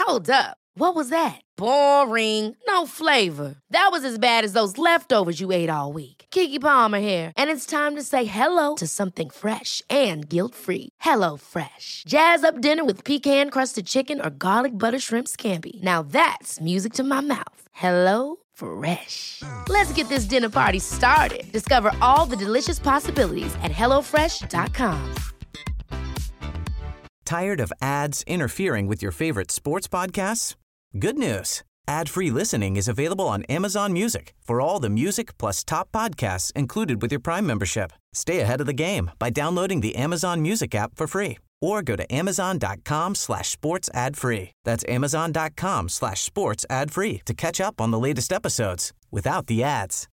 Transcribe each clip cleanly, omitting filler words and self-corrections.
Hold up. What was that? Boring. No flavor. That was as bad as those leftovers you ate all week. Keke Palmer here, and it's time to say hello to something fresh and guilt-free. Hello Fresh. Jazz up dinner with pecan-crusted chicken or garlic butter shrimp scampi. Now that's music to my mouth. Hello Fresh. Let's get this dinner party started. Discover all the delicious possibilities at hellofresh.com. Tired of ads interfering with your favorite sports podcasts? Good news. Ad-free listening is available on Amazon Music for all the music plus top podcasts included with your Prime membership. Stay ahead of the game by downloading the Amazon Music app for free or go to amazon.com/sports ad free. That's amazon.com/sports ad free to catch up on the latest episodes without the ads.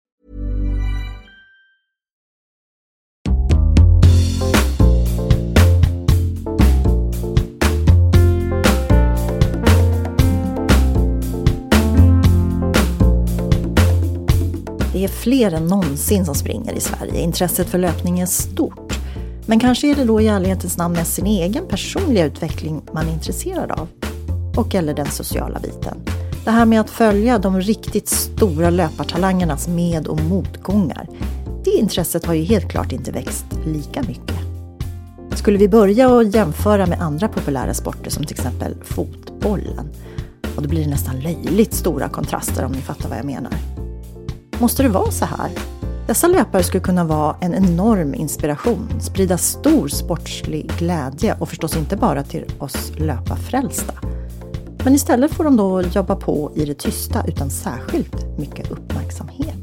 Det är fler än någonsin som springer i Sverige. Intresset för löpning är stort. Men kanske är det då i ärlighetens namn med sin egen personliga utveckling man är intresserad av. Och eller den sociala biten. Det här med att följa de riktigt stora löpartalangernas med- och motgångar. Det intresset har ju helt klart inte växt lika mycket. Skulle vi börja och jämföra med andra populära sporter som till exempel fotbollen. Och då blir det nästan löjligt stora kontraster om ni fattar vad jag menar. Måste det vara så här? Dessa löpare skulle kunna vara en enorm inspiration, sprida stor sportslig glädje och förstås inte bara till oss löparfrälsta. Men istället får de då jobba på i det tysta utan särskilt mycket uppmärksamhet.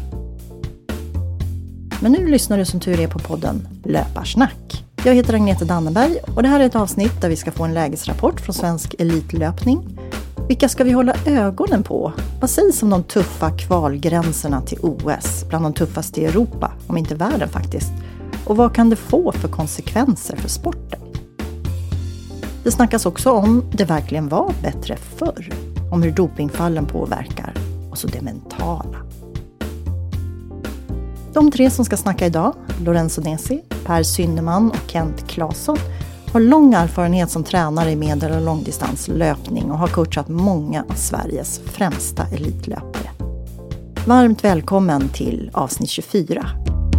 Men nu lyssnar du som tur är på podden Löparsnack. Jag heter Agneta Danneberg och det här är ett avsnitt där vi ska få en lägesrapport från svensk elitlöpning. Vilka ska vi hålla ögonen på? Vad sägs om de tuffa kvalgränserna till OS, bland de tuffaste i Europa, om inte världen faktiskt? Och vad kan det få för konsekvenser för sporten? Det snackas också om det verkligen var bättre förr, om hur dopingfallen påverkar, och så det mentala. De tre som ska snacka idag, Lorenzo Nesi, Per Synderman och Kent Claesson, har lång erfarenhet som tränare i medel- och långdistanslöpning och har coachat många av Sveriges främsta elitlöpare. Varmt välkommen till avsnitt 24.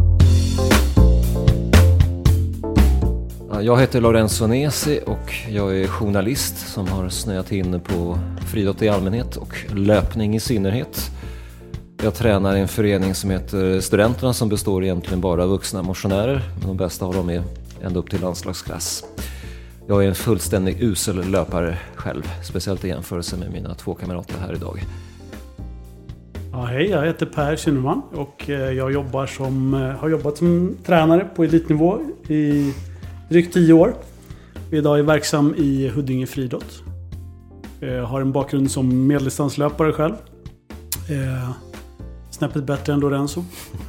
Jag heter Lorenzo Nesi och jag är journalist som har snöat in på friidrott i allmänhet och löpning i synnerhet. Jag tränar i en förening som heter Studenterna som består egentligen bara av vuxna motionärer, men de bästa av dem är ända upp till landslagsklass. Jag är en fullständig usel löpare själv, speciellt i jämförelse med mina två kamrater här idag. Ja, hej, jag heter Per Synderman och jag har jobbat som tränare på elitnivå i drygt 10 år. Idag är verksam i Huddinge friidrott. Jag har en bakgrund som medeldistanslöpare själv. Snäppet bättre än Lorenzo.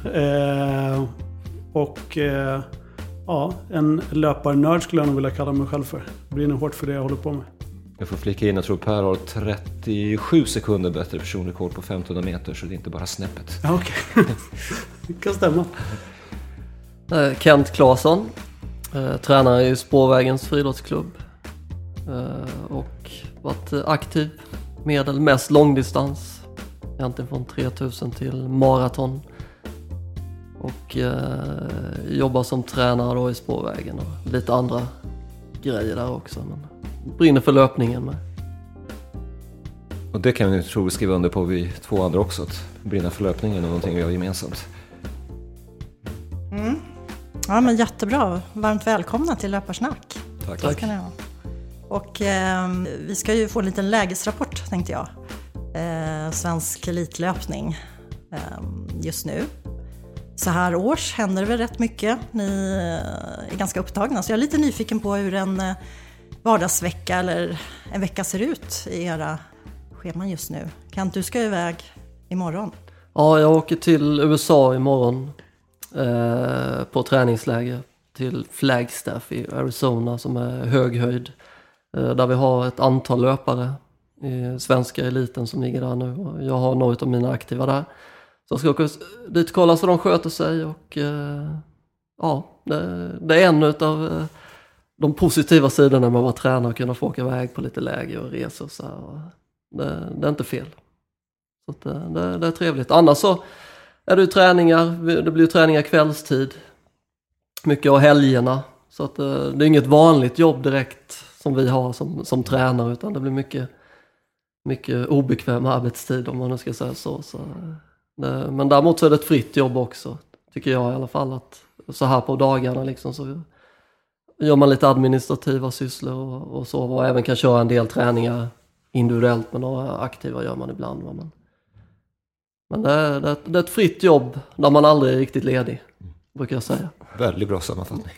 Ja, en löparnörd skulle jag nog vilja kalla mig själv för. Det blir nog hårt för det jag håller på med. Jag får flika in, jag tror Per har 37 sekunder bättre personrekord på 1500 meter, så det är inte bara snäppet. Ja, okej. Det kan stämma. Kent Claesson, tränare i Spårvägens friidrottsklubb och varit aktiv medel mest långdistans, egentligen från 3000 till maraton. Och jobbar som tränare då i Spårvägen och lite andra grejer där också. Men brinner för löpningen med. Och det kan vi nog skriva under på vi två andra också. Att brinna för löpningen är någonting vi har gemensamt. Mm. Ja, men jättebra. Varmt välkomna till Löparsnack. Tack. Kan jag. Och vi ska ju få en liten lägesrapport tänkte jag. Svensk elitlöpning just nu. Så här års händer det väl rätt mycket. Ni är ganska upptagna. Så jag är lite nyfiken på hur en vardagsvecka eller en vecka ser ut i era scheman just nu. Kent, du ska iväg imorgon. Ja, jag åker till USA imorgon på träningsläger till Flagstaff i Arizona som är höghöjd. Där vi har ett antal löpare i svenska eliten som ligger där nu. Jag har några av mina aktiva där. Så jag ska åka dit och kolla så de sköter sig och ja, det är en av de positiva sidorna med att vara tränare och kunna få åka iväg på lite läger och resor. Så här, och det är inte fel. Så att det är trevligt. Annars så är det ju träningar. Det blir ju träningar kvällstid. Mycket av helgerna. Så att det är inget vanligt jobb direkt som vi har som tränare. Utan det blir mycket obekväm arbetstid om man nu ska säga så. Men däremot så är det ett fritt jobb också. Tycker jag i alla fall. Att så här på dagarna liksom så gör man lite administrativa sysslor och så. Och även kan köra en del träningar individuellt. Men några aktiva gör man ibland. Men det är ett fritt jobb där man aldrig är riktigt ledig. Brukar jag säga. Väldigt bra sammanfattning.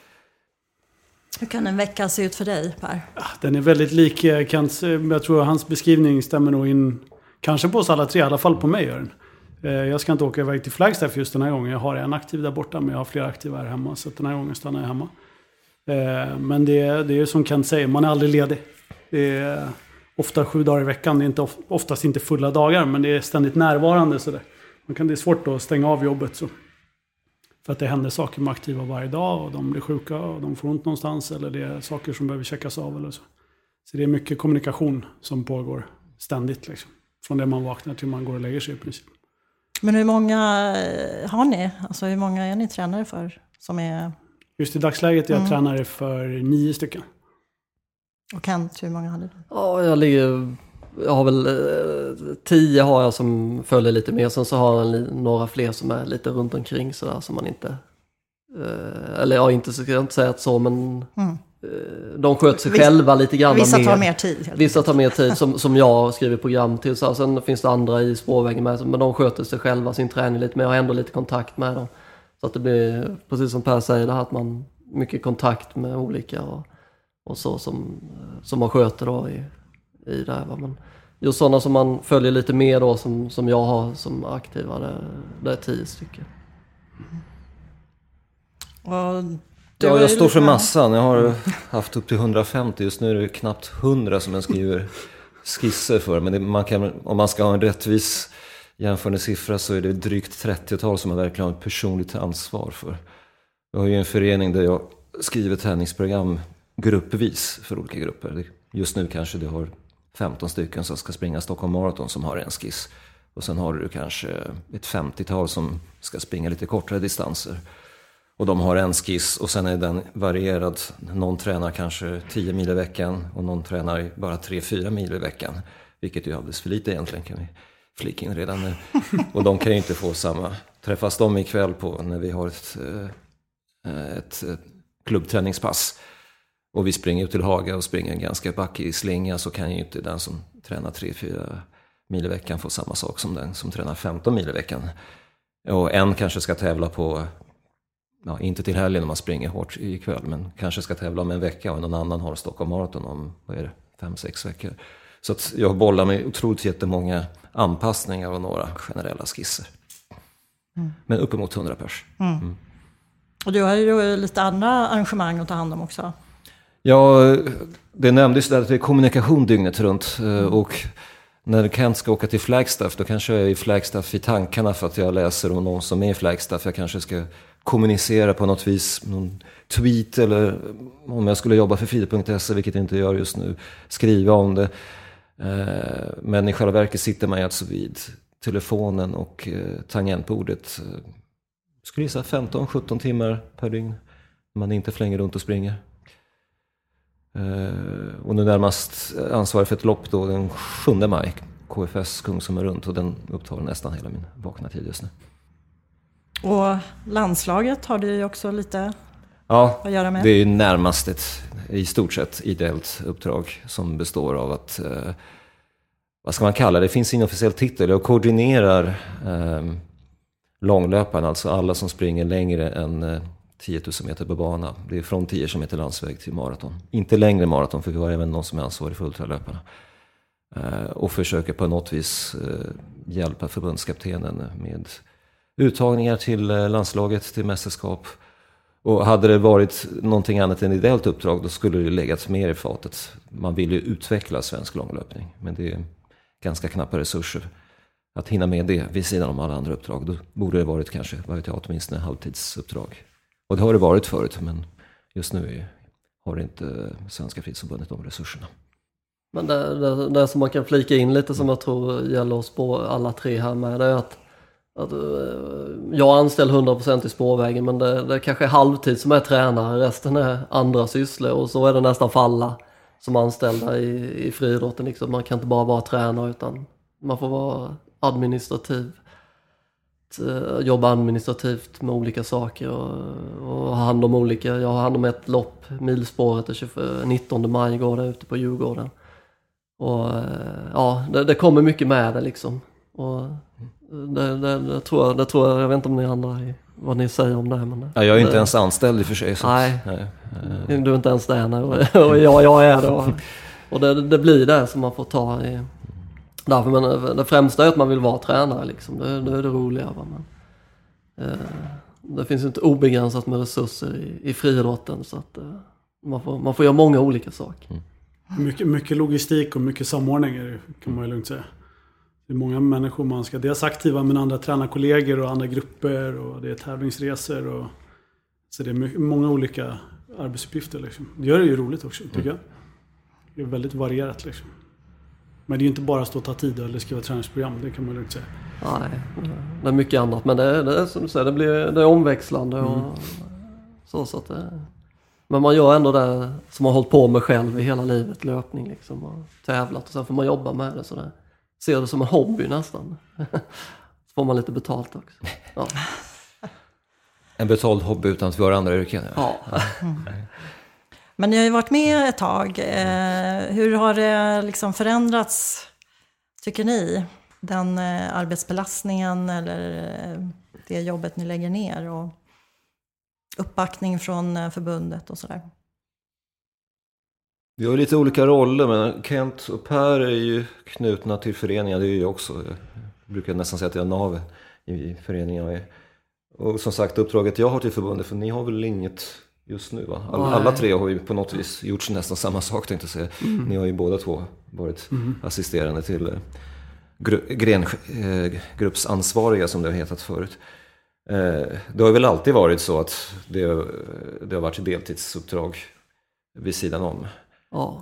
Hur kan en vecka se ut för dig, Per? Den är väldigt lik Kents. Jag tror hans beskrivning stämmer nog in. Kanske på oss alla tre, i alla fall på mig gör den. Jag ska inte åka iväg till Flagstaff just den här gången. Jag har en aktiv där borta, men jag har flera aktiva här hemma. Så den här gången stannar jag hemma. Men det är som Kent säger, man är aldrig ledig. Det är ofta 7 dagar i veckan. Det är oftast inte fulla dagar, men det är ständigt närvarande. Så det är svårt att stänga av jobbet. Så. För att det händer saker med aktiva varje dag och de blir sjuka och de får ont någonstans. Eller det är saker som behöver checkas av eller så. Så det är mycket kommunikation som pågår ständigt. Liksom. Från det man vaknar till man går och lägger sig i princip. Men hur många har ni? Alltså hur många är ni tränare för? Som är... Just i dagsläget är jag tränare för 9 stycken. Och Kent, hur många hade du? Ja, jag har väl 10 har jag som följer lite mer. Sen så har jag några fler som är lite runt omkring sådär som man inte... eller jag inte ska jag inte säga att så, men de sköter sig själva lite grann. Vissa tar mer tid. Vissa tar mer tid som jag skriver program till. Så sen finns det andra i spårvägen med, men de sköter sig själva sin träning lite mer. Jag har ändå lite kontakt med dem. Så att det blir, precis som Per säger, det här att man mycket kontakt med olika och så som man sköter då i det här. Men just sådana som man följer lite mer då som jag har som aktiva, det är 10 stycken. Jag står för massan. Jag har haft upp till 150. Just nu är det knappt 100 som jag skriver skisser för. Men om man ska ha en rättvis jämförande siffra så är det drygt 30-tal som jag verkligen har ett personligt ansvar för. Jag har ju en förening där jag skriver träningsprogram gruppvis för olika grupper. Just nu kanske du har 15 stycken som ska springa Stockholm Marathon som har en skiss. Och sen har du kanske ett 50-tal som ska springa lite kortare distanser. Och de har en skiss och sen är den varierad. Någon tränar kanske 10 mil i veckan och någon tränar bara 3-4 mil i veckan. Vilket är alldeles för lite egentligen, kan vi flika in redan nu. Och de kan ju inte få samma. Träffas de ikväll när vi har ett klubbträningspass. Och vi springer ut till Haga och springer en ganska backig slinga, så kan ju inte den som tränar 3-4 mil i veckan få samma sak som den som tränar 15 mil i veckan. Och en kanske ska tävla på... Ja, inte till helgen när man springer hårt ikväll, men kanske ska tävla om en vecka och någon annan har Stockholm Marathon om 5-6 veckor. Så att jag bollar med otroligt jättemånga anpassningar och några generella skisser. Men uppemot 100 pers. Och du har ju lite andra arrangemang att ta hand om också. Ja, det nämndes där att det är kommunikation dygnet runt. Och när Kent ska åka till Flagstaff, då kanske jag är i Flagstaff i tankarna för att jag läser om någon som är i Flagstaff. Jag kanske ska kommunicera på något vis, någon tweet, eller om jag skulle jobba för Frida.se, vilket jag inte gör just nu, skriva om det. Men i själva verket sitter man alltså vid telefonen och tangentbordet. Skulle gissa 15-17 timmar per dygn. Man inte flänger runt och springer. Och nu närmast ansvarig för ett lopp då, den 7 maj. KFS Kungsholmen runt, och den upptar nästan hela min vakna tid just nu. Och landslaget har du ju också lite att göra med. Det är närmast ett i stort sett ideellt uppdrag som består av att, vad ska man kalla det? Det finns ingen officiell titel. Jag koordinerar långlöparna, alltså alla som springer längre än 10 000 meter på bana. Det är från 10 km landsväg till maraton. Inte längre maraton, för vi har även någon som är ansvarig för ultralöparna. Och försöker på något vis hjälpa förbundskaptenen med uttagningar till landslaget, till mästerskap. Och hade det varit någonting annat än ideellt uppdrag, då skulle det legat mer i fatet. Man vill ju utveckla svensk långlöpning, men det är ganska knappa resurser att hinna med det vid sidan om alla andra uppdrag. Då borde det varit kanske, vad vet jag, åtminstone halvtidsuppdrag. Och det har det varit förut, men just nu har inte Svenska Friidrottsförbundet de resurserna. Men det som man kan flika in lite som jag tror gäller oss på alla tre här med, det är att jag anställer 100% i spårvägen, men det är kanske halvtid som är tränare, resten är andra sysslor, och så är det nästan för alla som anställda i friidrotten. Liksom. Man kan inte bara vara tränare, utan man får vara jobba administrativt med olika saker och ha hand om olika. Jag har hand om ett lopp, milspåret, 19 maj går det ute på Djurgården. Och ja, det kommer mycket med det liksom. Och det tror jag vet inte om ni andra vad ni säger om det. Men jag är inte ens anställd i och för sig. Så nej. Du är inte ens där och jag är det. Och det blir det som man får ta i. Därför, men det främsta är att man vill vara tränare liksom. Det är det roliga. Men det finns inte obegränsat med resurser i friidrotten, så att man får göra många olika saker. Mycket logistik och mycket samordning kan man ju lugnt säga. Det är många människor man ska dels aktiva med andra tränarkollegor och andra grupper, och det är tävlingsresor och så det är många olika arbetsuppgifter liksom. Det gör det ju roligt också, tycker jag. Det är väldigt varierat liksom. Men det är ju inte bara att stå och ta tid eller skriva träningsprogram, det kan man lugnt säga. Nej, det är mycket annat, men det är som du säger, det är omväxlande och så att det. Men man gör ändå det som man har hållit på med själv i hela livet, löpning liksom, och tävlat, och sen får man jobba med det sådär. Ser det som en hobby nästan. Så får man lite betalt också. Ja. En betald hobby utan att göra andra yrken. Ja. Men ni har ju varit med ett tag. Hur har det liksom förändrats, tycker ni? Den arbetsbelastningen eller det jobbet ni lägger ner och uppbackning från förbundet och sådär? Vi har lite olika roller, men Kent och Per är ju knutna till föreningar. Det är ju också, jag brukar nästan säga att jag är nav i föreningar. Och som sagt, uppdraget jag har till förbundet, för ni har väl inget just nu va? Alla tre har ju på något vis gjort nästan samma sak, tänkte jag säga. Ni har ju båda två varit assisterande till grengruppsansvariga som det har hetat förut. Det har väl alltid varit så att det har varit deltidsuppdrag vid sidan om. Ja.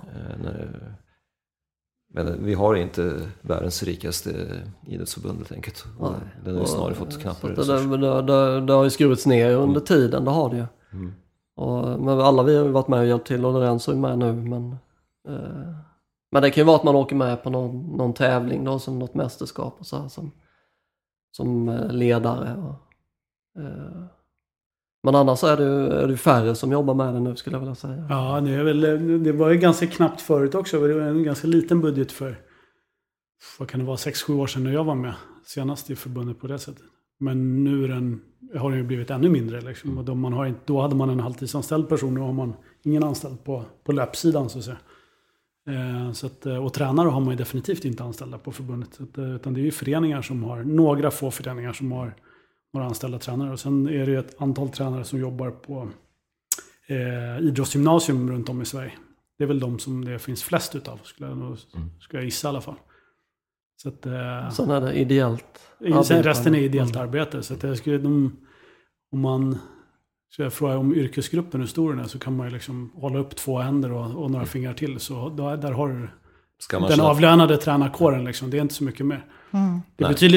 Men vi har inte världens rikaste idrottsförbund helt enkelt. Den har ju snarare fått knappare resurser. Det har ju skurits ner under tiden, det har det ju. Men alla vi har ju varit med och hjälpt till, och Lorenzo är med nu. Men det kan ju vara att man åker med på någon tävling då, som något mästerskap och så här, som ledare. Men annars är det färre som jobbar med det nu, skulle jag vilja säga. Ja, det var ju ganska knappt förut också. Det var en ganska liten budget för, vad kan det vara, 6-7 år sedan när jag var med senast i förbundet på det sättet. Men nu har den ju blivit ännu mindre. Liksom. Och då hade man en halvtidsanställd person, och har man ingen anställd på löpsidan så att säga. Och tränare har man ju definitivt inte anställda på förbundet. Utan det är ju föreningar som har, några få föreningar som har några anställda tränare. Och sen är det ju ett antal tränare som jobbar på idrottsgymnasium runt om i Sverige. Det är väl de som det finns flest utav, skulle jag gissa i alla fall. Så att, sen är det ideellt. Sen resten är ideellt arbete. Så att jag skulle, om man ska fråga om yrkesgruppen hur stor den är, så kan man ju liksom hålla upp 2 händer och några fingrar till. Så där har du den avlönade tränarkåren. Liksom. Det är inte så mycket mer. Det är betydligt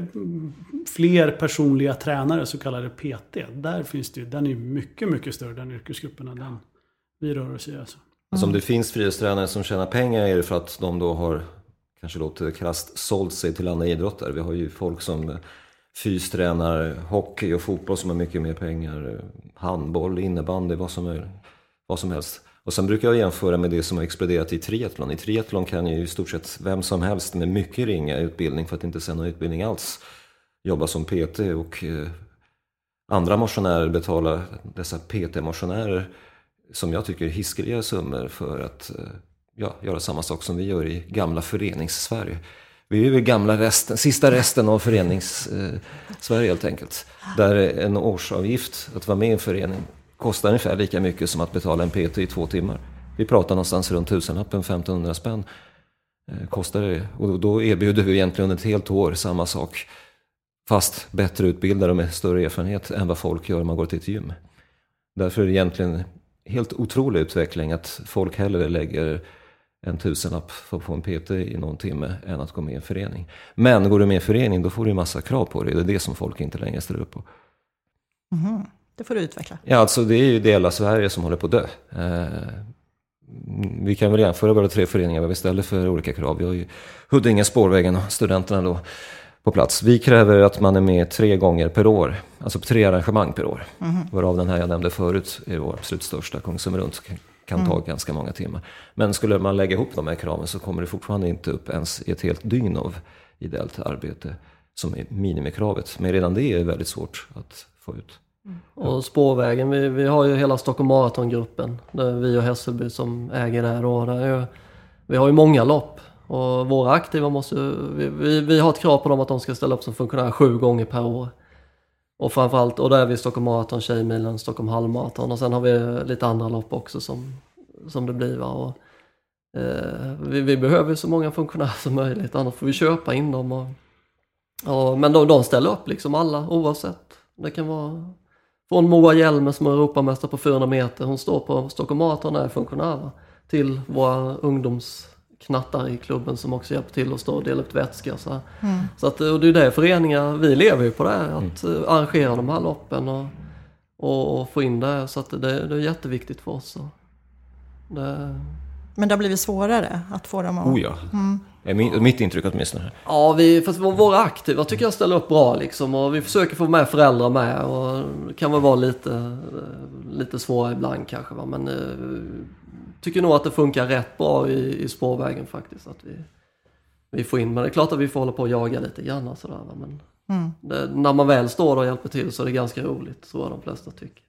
fler personliga tränare, så kallade PT. Där finns det ju, den är mycket, mycket större, den yrkesgruppen, än den vi rör oss i. Alltså. Alltså om det finns friidrottstränare som tjänar pengar, är det för att de då har, kanske låter krasst, sålt sig till andra idrotter. Vi har ju folk som fystränar hockey och fotboll som har mycket mer pengar, handboll, innebandy, vad som helst. Och sen brukar jag jämföra med det som har exploderat i triathlon. I triathlon kan ju i stort sett vem som helst med mycket ringa utbildning, för att inte säga någon utbildning alls, jobba som PT, och andra motionärer betalar dessa PT-motionärer, som jag tycker, hiskeliga summor för att göra samma sak som vi gör i gamla förenings-Sverige. Vi är ju gamla sista resten av förenings-Sverige helt enkelt. Där en årsavgift att vara med i en förening kostar ungefär lika mycket som att betala en PT i 2 timmar. Vi pratar någonstans runt 1000-lappen, 1500 spänn kostar det. Och då erbjuder vi egentligen ett helt år samma sak, fast bättre utbildade och med större erfarenhet än vad folk gör om man går till ett gym. Därför är det egentligen helt otrolig utveckling att folk hellre lägger en 1000-lapp för att få en PT i någon timme än att gå med i en förening. Men går du med i en förening, då får du en massa krav på dig. Det är det som folk inte längre ställer upp på. Det får du utveckla. Ja, alltså det är ju hela Sverige som håller på att dö. Vi kan väl jämföra våra 3 föreningar vad vi ställer för olika krav. Vi har ju Huddinge, Spårvägen och Studenterna då på plats. Vi kräver att man är med 3 gånger per år. Alltså 3 arrangemang per år. Varav den här jag nämnde förut är vår absolut största. Kungsholm runt kan ta ganska många timmar. Men skulle man lägga ihop de här kraven så kommer det fortfarande inte upp ens i ett helt dygn av ideellt arbete som är minimikravet. Men redan det är väldigt svårt att få ut. Och Spårvägen, vi har ju hela Stockholm Marathon-gruppen. Där vi och Hässelby som äger det här. Vi har ju många lopp. Och våra aktiva vi har ett krav på dem att de ska ställa upp som funktionär 7 gånger per år. Och framförallt, och där är vi Stockholm Marathon, Tjejmilen, Stockholm Halvmarathon. Och sen har vi lite andra lopp också som det blir. Va? Och, vi behöver så många funktionärer som möjligt, annars får vi köpa in dem. Men de ställer upp liksom alla, oavsett. Det kan vara från Moa Hjelme som är Europamästare på 400 meter. Hon står på Stockholm Marathon och är funktionär. Till våra ungdomsknattar i klubben som också hjälper till att stå och dela ut vätska. Så att, och det är det föreningar, vi lever ju på det här, att arrangera de här loppen och få in det. Så att det är jätteviktigt för oss. Men det har blivit svårare att få dem att... Ja. Mitt intryck åtminstone. Ja, fast våra aktiva tycker jag ställer upp bra liksom, och vi försöker få med föräldrar med, och det kan väl vara lite svårare ibland kanske, va? Men tycker nog att det funkar rätt bra i Spårvägen faktiskt, att vi får in, men det är klart att vi får hålla på och jaga lite grann sådär, va? Men när man väl står och hjälper till så är det ganska roligt, så de flesta tycker.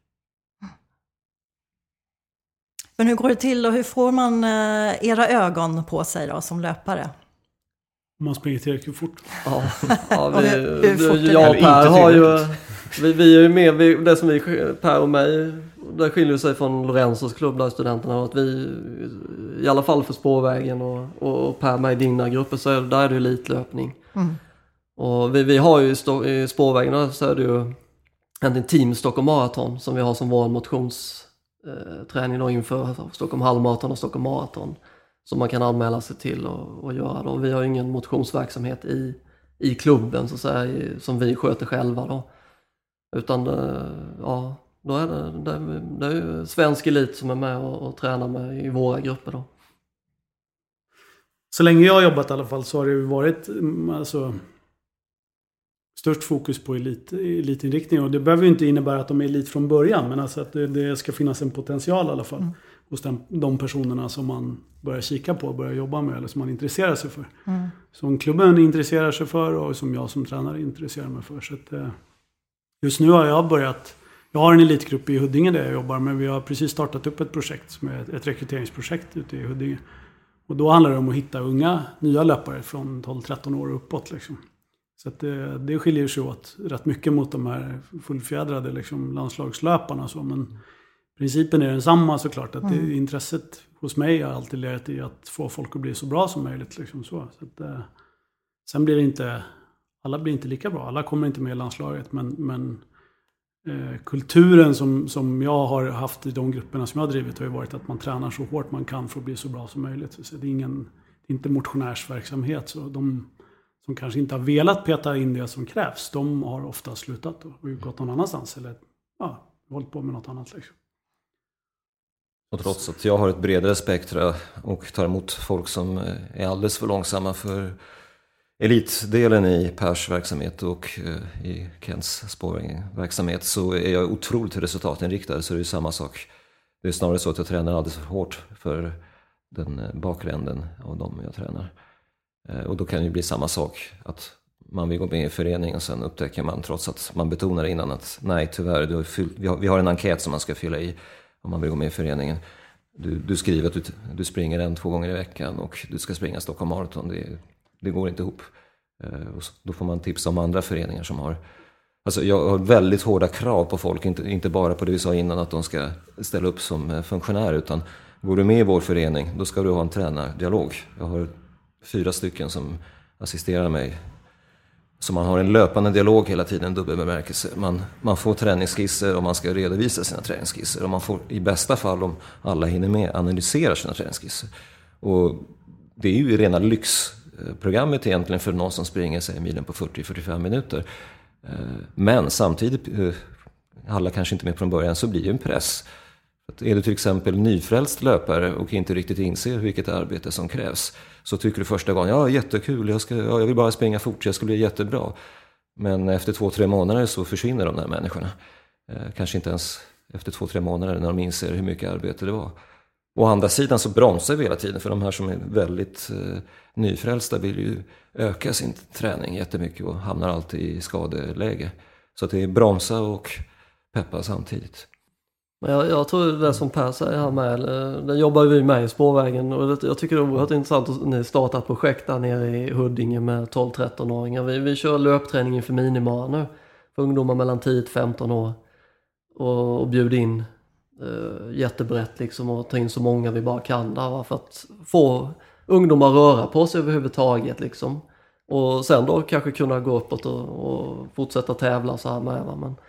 Men hur går det till och hur får man era ögon på sig då som löpare? Man springer tillräckligt fort. Ja, jag och Per har ju... Vi är ju med, det som Per och mig, det skiljer sig från Lorenzos klubb där Studenterna, att vi, i alla fall för Spårvägen och Per med i dina grupper, så där är det elitlöpning. Och vi har ju i Spårvägen så är det ju en team Stockholm Marathon som vi har som vår motionsträning då inför Stockholm Halvmarathon och Stockholm Marathon, som man kan anmäla sig till och göra då. Vi har ingen motionsverksamhet i klubben så att säga, som vi sköter själva då. Utan då är det är ju svensk elit som är med och tränar med i våra grupper då. Så länge jag har jobbat i alla fall så har det ju varit störst fokus på elitinriktning, och det behöver ju inte innebära att de är elit från början, men alltså att det ska finnas en potential i alla fall hos de personerna som man börjar kika på och börjar jobba med, eller som man intresserar sig för. Som klubben intresserar sig för och som jag som tränare intresserar mig för. Så att, just nu har jag har en elitgrupp i Huddinge där jag jobbar, men vi har precis startat upp ett projekt som är ett rekryteringsprojekt ute i Huddinge. Och då handlar det om att hitta unga, nya löpare från 12-13 år uppåt liksom. Så att det skiljer sig åt rätt mycket mot de här fullfjädrade liksom, landslagslöparna. Så. Men principen är densamma såklart. Att intresset hos mig har alltid legat i att få folk att bli så bra som möjligt. Liksom, så att, sen blir det inte... Alla blir inte lika bra. Alla kommer inte med i landslaget. Men kulturen som jag har haft i de grupperna som jag har drivit har ju varit att man tränar så hårt man kan för att bli så bra som möjligt. Så det är inte motionärsverksamhet. Så de som kanske inte har velat peta in det som krävs, de har ofta slutat och gått någon annanstans. Eller hållit på med något annat. Liksom. Och trots att jag har ett bredare spektra och tar emot folk som är alldeles för långsamma för elitdelen i Pers verksamhet och i Kents spårverksamhet, så är jag otroligt resultatinriktad, så det är samma sak. Det är snarare så att jag tränar alldeles för hårt för den bakre änden av dem jag tränar. Och då kan det ju bli samma sak, att man vill gå med i föreningen och sen upptäcker man, trots att man betonar innan att nej tyvärr, vi har en enkät som man ska fylla i om man vill gå med i föreningen. Du skriver att du springer 1-2 gånger i veckan och du ska springa Stockholm Marathon. Det går inte ihop. Och då får man tipsa om andra föreningar som har... Alltså jag har väldigt hårda krav på folk, inte bara på det vi sa innan att de ska ställa upp som funktionär, utan går du med i vår förening, då ska du ha en tränardialog. Jag har 4 stycken som assisterar mig Så man har en löpande dialog hela tiden, dubbelbemärkelse. Man får träningsskisser och man ska redovisa sina träningsskisser. Och man får i bästa fall, om alla hinner med, analysera sina träningsskisser. Och det är ju rena lyxprogrammet egentligen för någon som springer sig milen på 40-45 minuter. Men samtidigt, alla kanske inte med från början, så blir det en press. Är du till exempel nyfrälst löpare och inte riktigt inser vilket arbete som krävs, så tycker du första gången, ja jättekul, jag vill bara springa fort, jag skulle bli jättebra. Men efter 2-3 månader så försvinner de där människorna. Kanske inte ens efter 2-3 månader när de inser hur mycket arbete det var. Å andra sidan så bromsar vi hela tiden, för de här som är väldigt nyfrälsta vill ju öka sin träning jättemycket och hamnar alltid i skadeläge. Så att det är bromsa och peppa samtidigt. Jag tror det som Per säger här med, det jobbar vi med i Spårvägen, och jag tycker det är oerhört intressant att ni startar ett projekt där nere i Huddinge med 12-13-åringar. Vi kör löpträning inför minimara nu för ungdomar mellan 10-15 år och bjuder in jättebrett liksom, och ta in så många vi bara kan där, för att få ungdomar röra på sig överhuvudtaget liksom. Och sen då kanske kunna gå uppåt och fortsätta tävla så här med, va? Men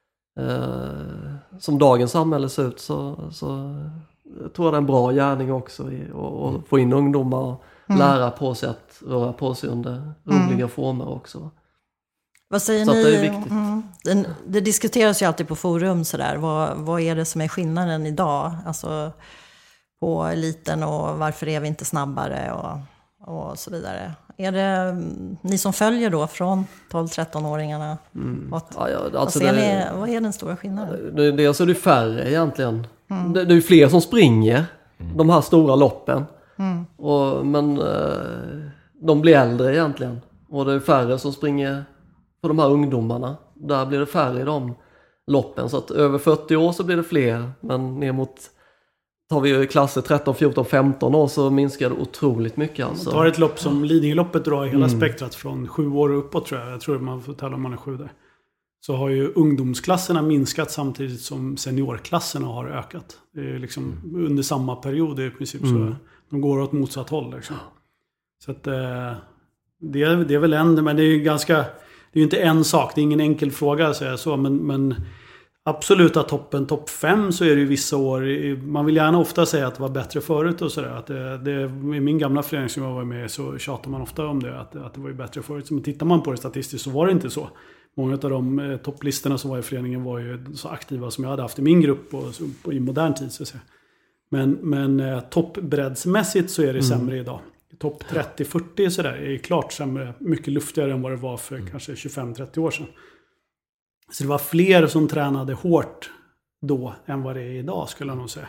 som dagens samhälle ser ut så jag tror det är en bra gärning också att få in ungdomar och lära på sig att röra på sig under roliga former också. Vad säger så ni? Det är viktigt. Det diskuteras ju alltid på forum sådär. Vad är det som är skillnaden idag? Alltså på eliten, och varför är vi inte snabbare och så vidare. Är det ni som följer då från 12-13-åringarna? Vad är den stora skillnaden? Dels är det färre egentligen. Det är ju fler som springer de här stora loppen. Men de blir äldre egentligen. Och det är färre som springer på de här ungdomarna. Där blir det färre i de loppen. Så att över 40 år så blir det fler. Men ner mot, tar vi i klasser 13, 14, 15 år så minskar det otroligt mycket. Alltså. Man tar ett lopp som Lidingöloppet drar hela spektrat från 7 år uppåt, tror jag. Jag tror man får tala om man är 7 där. Så har ju ungdomsklasserna minskat samtidigt som seniorklasserna har ökat. Det är liksom under samma period i princip. Så de går åt motsatt håll liksom. Så att det är väl men det är ju ganska, det är ju inte en sak, det är ingen enkel fråga att säga så, men absoluta toppen, topp 5, så är det ju vissa år, man vill gärna ofta säga att det var bättre förut och sådär, att i min gamla förening som jag var med så tjatar man ofta om det, att det var ju bättre förut. Men tittar man på det statistiskt så var det inte så. Många av de topplistorna som var i föreningen var ju så aktiva som jag hade haft i min grupp och i modern tid, så att säga. Men toppbreddsmässigt så är det sämre idag. Topp 30-40 sådär är klart sämre, mycket luftigare än vad det var för kanske 25-30 år sedan. Så det var fler som tränade hårt då än vad det är idag, skulle jag nog säga.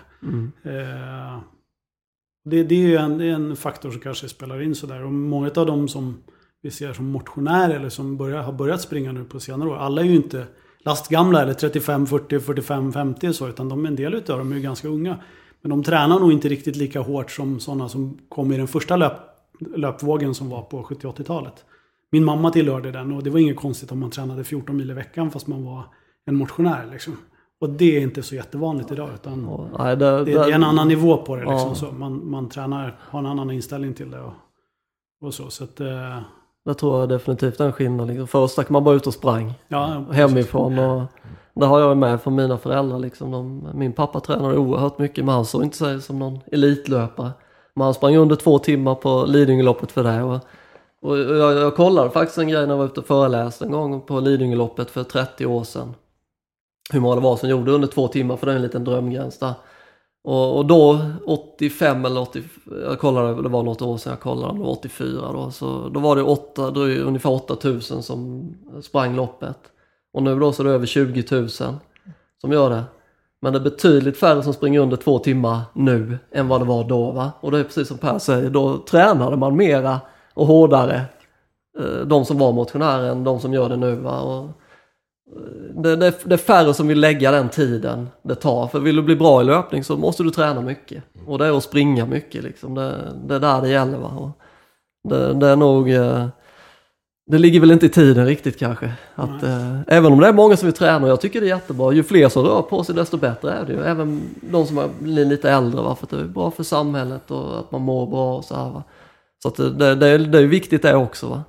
Det är ju en faktor som kanske spelar in sådär. Och många av dem som vi ser som motionärer eller som har börjat springa nu på senare år, alla är ju inte lastgamla eller 35, 40, 45, 50 så, utan en del utav dem är ju ganska unga. Men de tränar nog inte riktigt lika hårt som sådana som kom i den första löpvågen som var på 70-80-talet. Min mamma tillhörde den, och det var inget konstigt om man tränade 14 mil i veckan fast man var en motionär liksom. Och det är inte så jättevanligt idag, utan det är en annan nivå på det liksom. Så man tränar, har en annan inställning till det och så. Så att, jag tror definitivt en skillnad. Liksom. Först stack man bara ut och sprang hemifrån, och det har jag med för mina föräldrar. Liksom. Min pappa tränade oerhört mycket, men han såg inte sig som någon elitlöpare. Men han sprang under 2 timmar på Lidingöloppet för det. Och jag kollade faktiskt en grej när jag var ute och föreläste en gång på Lidingöloppet för 30 år sedan. Hur många det var som gjorde under 2 timmar, för det är en liten drömgräns där. Och då 85 eller 80, jag kollade, det var något år sedan jag kollade, det var 84 då. Så då var det ungefär 8000 som sprang loppet. Och nu då så är det över 20 000 som gör det. Men det är betydligt färre som springer under 2 timmar nu än vad det var då, va? Och det är precis som Per säger, då tränade man mera och hårdare, de som var motionärer än de som gör det nu, va? Och det är färre som vill lägga den tiden det tar. För vill du bli bra i löpning så måste du träna mycket. Och det är att springa mycket liksom. Det är där det gäller, va? Och det är nog det ligger väl inte i tiden riktigt kanske att, även om det är många som vill träna, och jag tycker det är jättebra. Ju fler som rör på sig desto bättre är det ju. Även de som blir lite äldre, va? För att det är bra för samhället och att man mår bra och så här, va? Så att det är viktigt det också, va?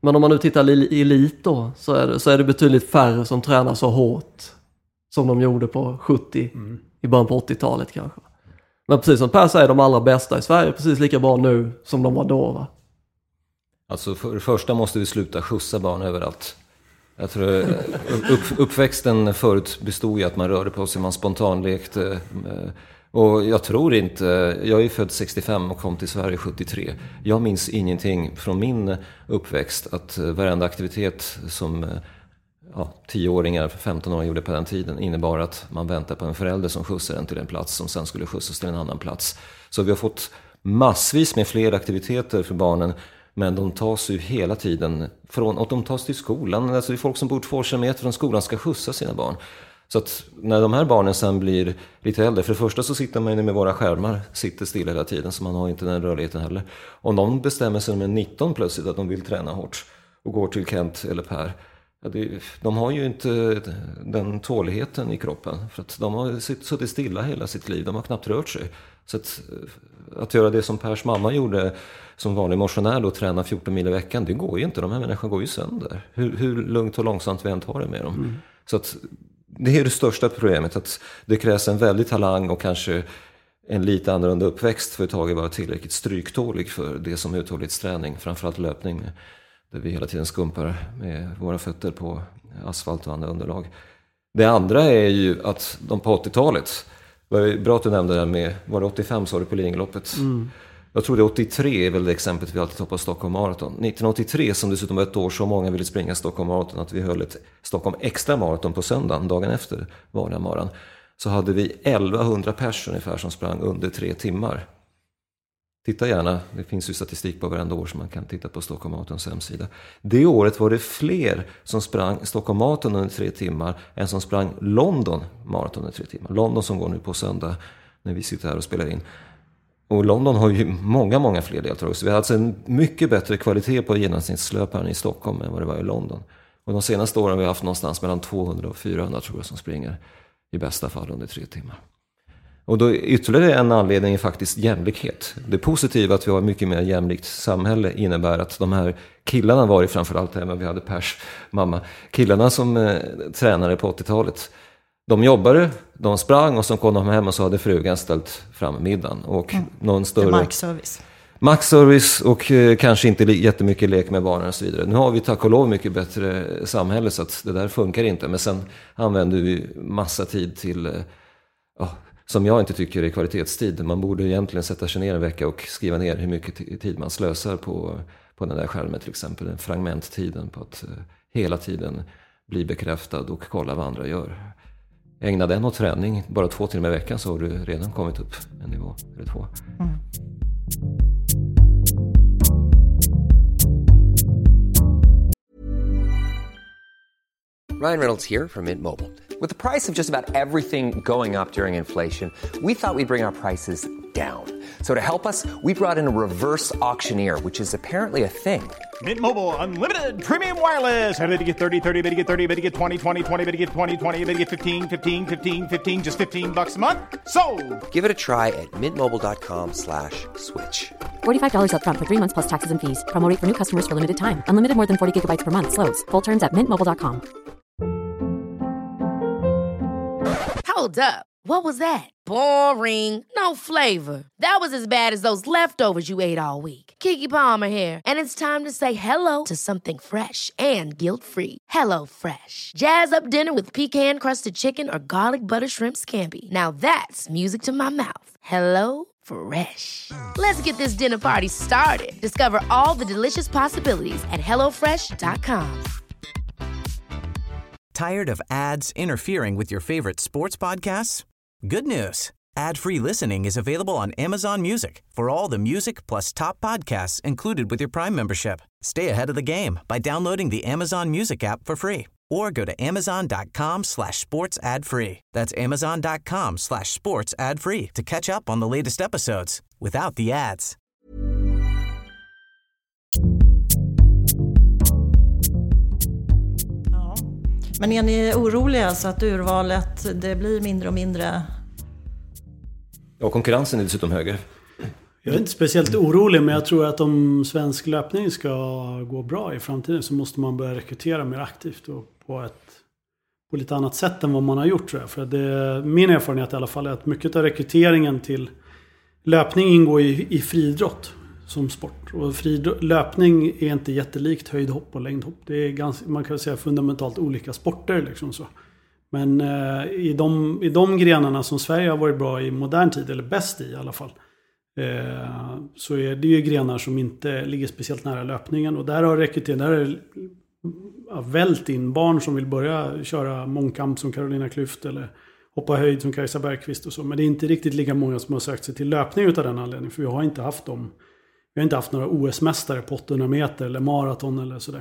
Men om man nu tittar i elit då, så är det betydligt färre som tränar så hårt som de gjorde på 70, i början på 80-talet kanske. Men precis som Per säger, de allra bästa i Sverige är precis lika bra nu som de var då, va? Alltså för det första måste vi sluta skjutsa barn överallt. Jag tror uppväxten förut bestod i att man rörde på sig, man spontanlekte. Och jag tror inte, jag är född 65 och kom till Sverige 73. Jag minns ingenting från min uppväxt att varenda aktivitet som 10-åringar, 15-åringar gjorde på den tiden innebar att man väntade på en förälder som skjutsade en till en plats som sen skulle skjutsas till en annan plats. Så vi har fått massvis med fler aktiviteter för barnen, men de tas ju hela tiden från, och de tas till skolan. Alltså det är folk som bor 2 kilometer från skolan ska skjutsa sina barn. Så att när de här barnen sen blir lite äldre, för det första så sitter man ju med våra skärmar, sitter still hela tiden, så man har inte den rörligheten heller. Om de bestämmer sig med 19 plötsligt att de vill träna hårt och går till Kent eller Per, de har ju inte den tåligheten i kroppen, för att de har suttit stilla hela sitt liv, de har knappt rört sig. Så att göra det som Pers mamma gjorde som vanlig motionär då, träna 14 mil i veckan, det går ju inte, de här människorna går ju sönder. Hur lugnt och långsamt vi än tar det med dem. Så att det är det största problemet, att det krävs en väldig talang och kanske en lite annorlunda uppväxt för att taget vara tillräckligt stryktålig för det som uthållighetsträning, framförallt löpning, där vi hela tiden skumpar med våra fötter på asfalt och andra underlag. Det andra är ju att de på 80-talet, var det bra att du nämnde det här med, var det 85 sa du på Lidingöloppet? Jag tror det 83 är väl det exemplet vi alltid toppar Stockholm Marathon. 1983, som dessutom var ett år så många ville springa Stockholm Marathon att vi höll ett Stockholm Extra Marathon på söndagen, dagen efter vanliga morgon. Så hade vi 1100 personer ungefär som sprang under 3 timmar. Titta gärna, det finns ju statistik på varenda år som man kan titta på Stockholm Marathons hemsida. Det året var det fler som sprang Stockholm Marathon under 3 timmar än som sprang London Marathon under 3 timmar. London som går nu på söndag när vi sitter här och spelar in. Och London har ju många fler deltagare. Så vi har alltså en mycket bättre kvalitet på genomsnittslöparen i Stockholm än vad det var i London. Och de senaste åren har vi haft någonstans mellan 200 och 400 tror jag som springer i bästa fall under 3 timmar. Och då ytterligare en anledning är faktiskt jämlikhet. Det positiva att vi har mycket mer jämlikt samhälle innebär att de här killarna var i framförallt hemma, vi hade Pers mamma, killarna som tränade på 80-talet. De jobbade, de sprang och så kom de hem och så hade frugan ställt fram middagen. Och någon större markservice och kanske inte jättemycket lek med barnen och så vidare. Nu har vi tack och lov mycket bättre samhälle så att det där funkar inte. Men sen använder vi massa tid till, som jag inte tycker är kvalitetstid. Man borde egentligen sätta sig ner en vecka och skriva ner hur mycket tid man slösar på den där skärmen till exempel. Den fragmenttiden på att hela tiden bli bekräftad och kolla vad andra gör. Ägna den åt träning bara 2 timmar i veckan så har du redan kommit upp en nivå eller 2. Ryan Reynolds here from Mint Mobile. With the price of just about everything going up during inflation, we thought we'd bring our prices down. So to help us, we brought in a reverse auctioneer, which is apparently a thing. Mint Mobile Unlimited Premium Wireless. How to get 30, 30, bit to get 30, bit to get 20, 20, 20, bit to get 20, 20, bit to get 15, 15, 15, 15, just $15 a month? Sold! Give it a try at mintmobile.com/switch. $45 up front for 3 months plus taxes and fees. Promo rate for new customers for limited time. Unlimited more than 40 gigabytes per month. Slows full terms at mintmobile.com. Hold up. What was that? Boring. No flavor. That was as bad as those leftovers you ate all week. Keke Palmer here, and it's time to say hello to something fresh and guilt-free. Hello Fresh. Jazz up dinner with pecan-crusted chicken or garlic butter shrimp scampi. Now that's music to my mouth. Hello Fresh. Let's get this dinner party started. Discover all the delicious possibilities at hellofresh.com. Tired of ads interfering with your favorite sports podcasts? Good news. Ad-free listening is available on Amazon Music for all the music plus top podcasts included with your Prime membership. Stay ahead of the game by downloading the Amazon Music app for free or go to amazon.com/sports ad free. That's amazon.com/sports ad free to catch up on the latest episodes without the ads. Men är ni oroliga så att urvalet det blir mindre och mindre? Ja, konkurrensen är dessutom högre. Jag är inte speciellt orolig, men jag tror att om svensk löpning ska gå bra i framtiden så måste man börja rekrytera mer aktivt och på lite annat sätt än vad man har gjort, tror jag. För min erfarenhet i alla fall är att mycket av rekryteringen till löpning ingår i friidrott som sport. Och löpning är inte jättelikt höjdhopp och längdhopp. Det är man kan säga fundamentalt olika sporter liksom så. Men i de grenarna som Sverige har varit bra i modern tid, eller bäst i alla fall, så är det ju grenar som inte ligger speciellt nära löpningen. Och där har vält in barn som vill börja köra mångkamp som Carolina Klüft eller hoppa höjd som Kajsa Bergqvist och så. Men det är inte riktigt lika många som har sökt sig till löpning utav den anledningen. För vi har inte haft några OS-mästare på 800 meter eller maraton eller sådär.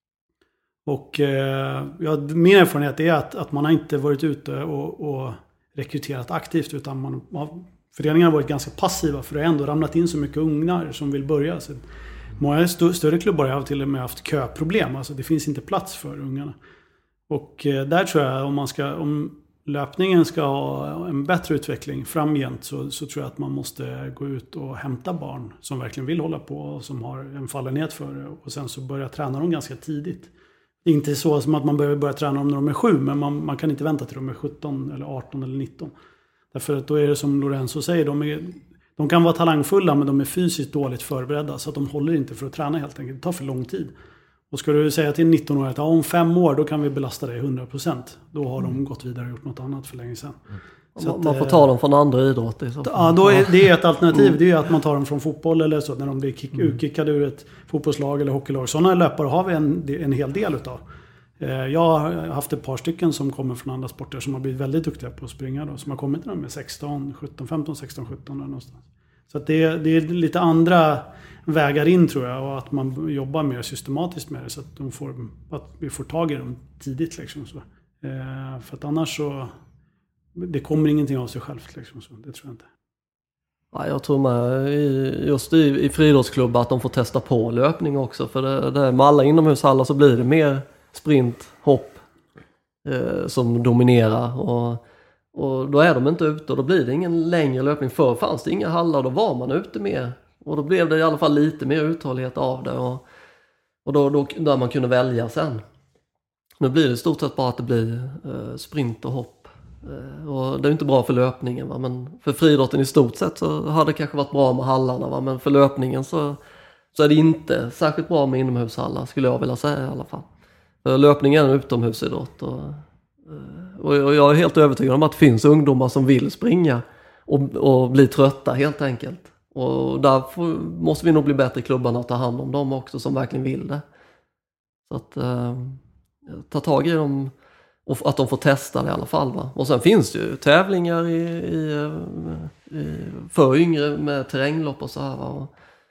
Och min erfarenhet är att man har inte varit ute och rekryterat aktivt, utan föreningarna har varit ganska passiva, för det har ändå ramlat in så mycket ungar som vill börja. Så många större klubbar har till och med haft köproblem, alltså det finns inte plats för ungarna. Och där tror jag om löpningen ska ha en bättre utveckling framgent så tror jag att man måste gå ut och hämta barn som verkligen vill hålla på och som har en fallenhet för det, och sen så börja träna dem ganska tidigt. Det är inte så som att man behöver börja träna dem när de är 7, men man kan inte vänta till de är 17 eller 18 eller 19. Därför att då är det som Lorenzo säger, de kan vara talangfulla men de är fysiskt dåligt förberedda, så att de håller inte för att träna helt enkelt. Det tar för lång tid. Och ska du säga till 19-åringar att om 5 år då kan vi belasta dig 100%. Då har de gått vidare och gjort något annat för länge sedan. Så man får ta dem från andra idrotter. Ja, det är ett alternativ. Det är att man tar dem från fotboll eller så. När de blir utkickade ur ett fotbollslag eller hockeylag. Sådana löpare har vi en hel del utav. Jag har haft ett par stycken som kommer från andra sporter som har blivit väldigt duktiga på att springa. Då, som har kommit till dem med 15, 16, 17 någonstans. Så att det är lite andra vägar in, tror jag, och att man jobbar mer systematiskt med det så att vi får tag i dem tidigt liksom, så. För att annars så det kommer ingenting av sig självt liksom, så. Det tror jag inte. Ja, jag tror med just i friidrottsklubbar att de får testa på löpning också, för det med alla inomhushallar så blir det mer sprint, hopp som dominerar, och då är de inte ute och då blir det ingen längre löpning. Förr fanns det inga hallar, då var man ute mer. Och då blev det i alla fall lite mer uthållighet av det. Och då där man kunde välja sen. Nu blir det i stort sett bara att det blir sprint och hopp. Och det är inte bra för löpningen. Va? Men för friidrotten i stort sett så hade det kanske varit bra med hallarna. Va? Men för löpningen så är det inte särskilt bra med inomhushallar, skulle jag vilja säga i alla fall. För löpningen är en utomhusidrott. Och jag är helt övertygad om att det finns ungdomar som vill springa och bli trötta helt enkelt. Och där måste vi nog bli bättre i klubbarna att ta hand om dem också som verkligen vill det. Så att ta tag i dem och att de får testa det i alla fall. Va? Och sen finns det ju tävlingar för yngre med terränglopp och så här. Va?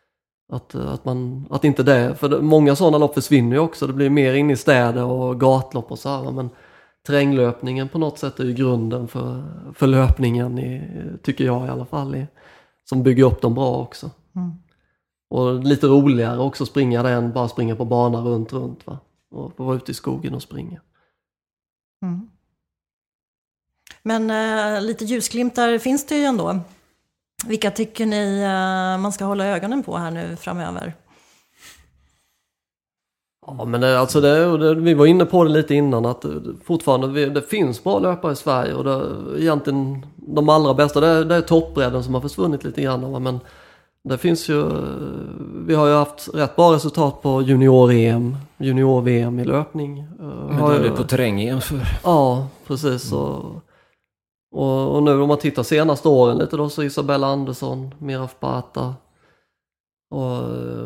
Att inte det, för många sådana lopp försvinner ju också. Det blir mer in i städer och gatlopp och så här. Va? Men terränglöpningen på något sätt är ju grunden för löpningen, tycker jag i alla fall. Som bygger upp dem bra också. Mm. Och lite roligare också springa där än bara springa på banan runt. Va? Och vara ute i skogen och springa. Mm. Men lite ljusglimtar finns det ju ändå. Vilka tycker ni man ska hålla ögonen på här nu framöver? Ja, men vi var inne på det lite innan, att fortfarande det finns bra löpare i Sverige, och egentligen de allra bästa, det är toppbredden som har försvunnit lite grann, va? Men det finns ju, vi har ju haft rätt bra resultat på junior-VM i löpning. Har du på terräng-EM för? Ja, precis. Och nu om man tittar senaste åren lite då, så Isabella Andersson, Miraf Bata och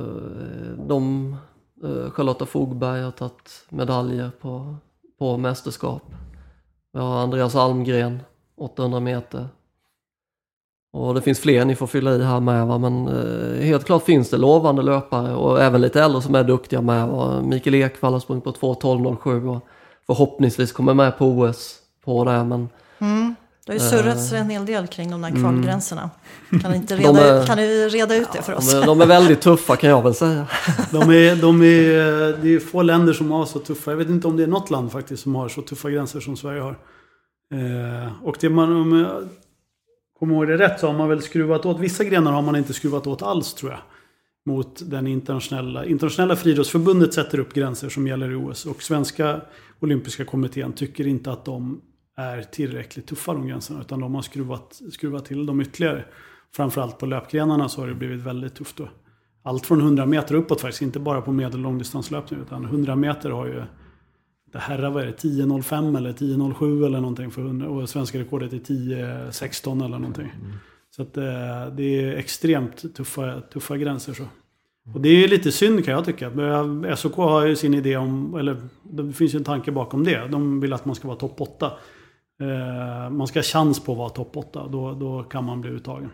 Charlotta Fogberg har tagit medaljer på mästerskap. Vi har Andreas Almgren, 800 meter. Och det finns fler ni får fylla i här med. Va? Men helt klart finns det lovande löpare och även lite äldre som är duktiga med. Va? Mikael Ekvall har sprungit på 2:12.07 och förhoppningsvis kommer med på OS på det. Men, det har ju surrats en hel del kring de där kvalgränserna. Kan du reda ut det för oss? De är väldigt tuffa, kan jag väl säga. Det är få länder som har så tuffa. Jag vet inte om det är något land faktiskt som har så tuffa gränser som Sverige har. Och det kommer ihåg det rätt så har man väl skruvat åt, vissa grenar har man inte skruvat åt alls tror jag. Mot den internationella friidrottsförbundet sätter upp gränser som gäller i OS. Och svenska olympiska kommittén tycker inte att de är tillräckligt tuffa de gränserna. Utan de har skruvat till dem ytterligare. Framförallt på löpgrenarna så har det blivit väldigt tufft då. Allt från 100 meter uppåt faktiskt. Inte bara på medel- och långdistanslöpning. Utan 100 meter har ju, det här vad är det, 10.05 eller 10.07 eller någonting för 100. Och svenska rekordet är 10.16 eller någonting. Så att det är extremt tuffa gränser så. Och det är lite synd kan jag tycka. SOK har ju sin idé om, eller det finns ju en tanke bakom det. De vill att man ska vara topp 8. Man ska ha chans på att vara topp 8. Då kan man bli uttagen.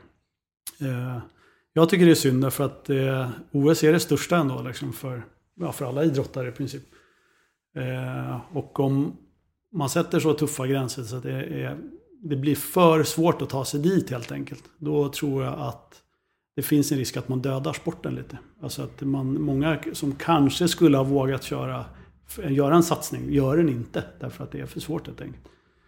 Jag tycker det är synd därför att OS är det största ändå liksom för alla idrottare i princip. Och om man sätter så tuffa gränser så att det blir för svårt att ta sig dit helt enkelt. Då tror jag att det finns en risk att man dödar sporten lite. Alltså att många som kanske skulle ha vågat göra en satsning gör den inte. Därför att det är för svårt helt enkelt.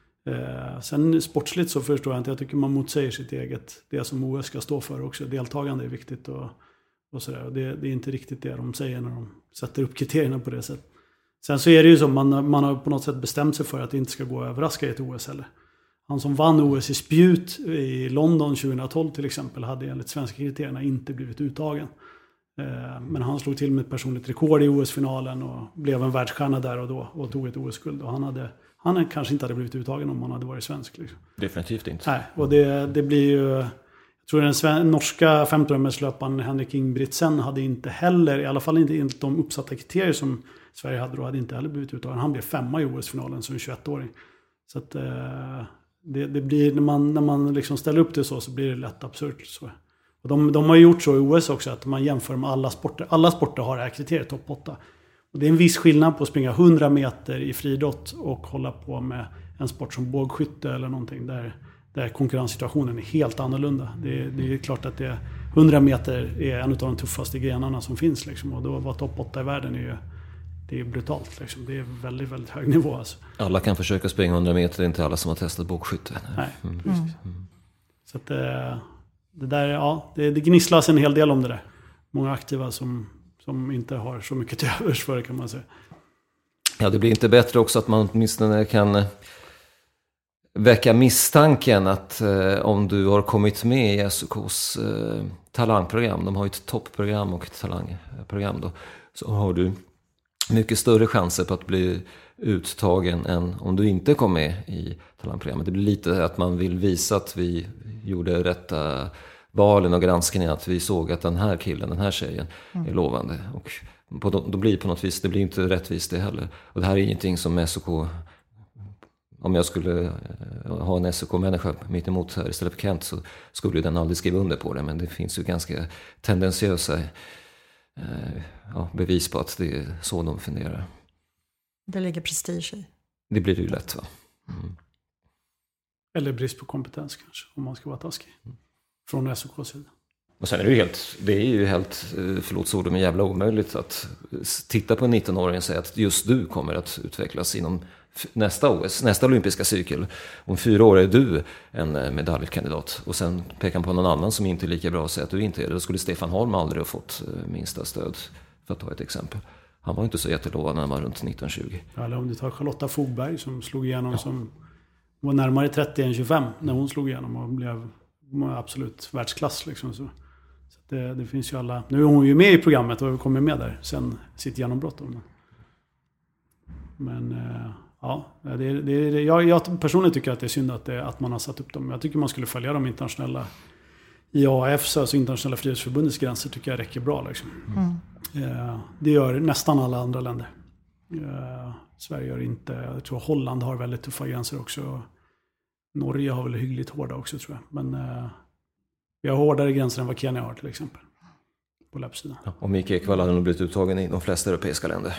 Sen sportsligt så förstår jag inte. Jag tycker man motsäger sitt eget. Det som OS ska stå för också. Deltagande är viktigt och sådär. Det är inte riktigt det de säger när de sätter upp kriterierna på det sättet. Sen så är det ju så. Man har på något sätt bestämt sig för att det inte ska gå att överraska i ett OS heller. Han som vann OS i spjut i London 2012 till exempel hade enligt svenska kriterierna inte blivit uttagen. Men han slog till med ett personligt rekord i OS-finalen och blev en världsstjärna där och då och tog ett OS-guld. Och han kanske inte hade blivit uttagen om han hade varit svensk. Liksom. Definitivt inte. Nej, och det blir ju... Jag tror den norska 15-årslöparen Henrik Ingebrigtsen hade inte heller, i alla fall inte enligt de uppsatta kriterier som Sverige hade då, hade inte heller blivit uttagen. Han blev 5:a i OS-finalen som 21-åring. Så att... Det blir, när man liksom ställer upp det så blir det lätt absurt. Så. Och de har gjort så i OS också att man jämför med alla sporter. Alla sporter har det här kriteriet, topp 8. Och det är en viss skillnad på att springa 100 meter i friidrott och hålla på med en sport som bågskytte eller någonting där konkurrenssituationen är helt annorlunda. Det är klart att 100 meter är en av de tuffaste grenarna som finns. Liksom. Och då var topp 8 i världen det är brutalt. Liksom. Det är väldigt, väldigt hög nivå. Alltså. Alla kan försöka springa 100 meter, det är inte alla som har testat bågskytte. Nej, precis. Så att det där, det gnisslas en hel del om det där. Många aktiva som inte har så mycket till övers för det kan man säga. Ja, det blir inte bättre också att man åtminstone kan väcka misstanken att om du har kommit med i SOKs talangprogram, de har ju ett toppprogram och ett talangprogram då, så har du mycket större chanser på att bli uttagen än om du inte kom med i talangprogrammet. Det blir lite att man vill visa att vi gjorde rätta valen och granskningen, att vi såg att den här killen, den här tjejen är lovande. Och då blir det på något vis, det blir inte rättvist det heller. Och det här är ingenting som SOK, om jag skulle ha en SOK-människa mitt emot här istället för Kent så skulle den aldrig skriva under på det. Men det finns ju ganska tendensiösa bevis på att det är så de funderar. Det ligger prestige i. Det blir ju lätt va? Mm. Eller brist på kompetens kanske, om man ska vara taskig. Från SOKs sida. Och sen är det ju helt, förlåt så men jävla omöjligt att titta på en 19-åring och säga att just du kommer att utvecklas inom nästa OS, nästa olympiska cykel. Om 4 år är du en medaljkandidat och sen pekar på någon annan som inte är lika bra och säger att du inte är det. Då skulle Stefan Holm aldrig ha fått minsta stöd, för att ta ett exempel. Han var inte så jättelovad när han var runt 1920. Ja, eller om du tar Charlotta Fogberg som slog igenom som var närmare 30 än 25 när hon slog igenom och blev absolut världsklass liksom så. Det finns ju alla. Nu är hon ju med i programmet och kommer med där sen sitt genombrott. Men jag personligen tycker att det är synd att man har satt upp dem. Jag tycker man skulle följa de internationella IAFs, alltså internationella friidrottsförbundets gränser tycker jag räcker bra liksom. Det gör nästan alla andra länder. Sverige gör inte. Jag tror Holland har väldigt tuffa gränser också. Norge har väl hyggligt hårda också tror jag. Men vi har hårdare gränser än vad Kenya har till exempel. På löpsidan. Ja, och Mikael Ekvall hade nog blivit uttagen i de flesta europeiska länder.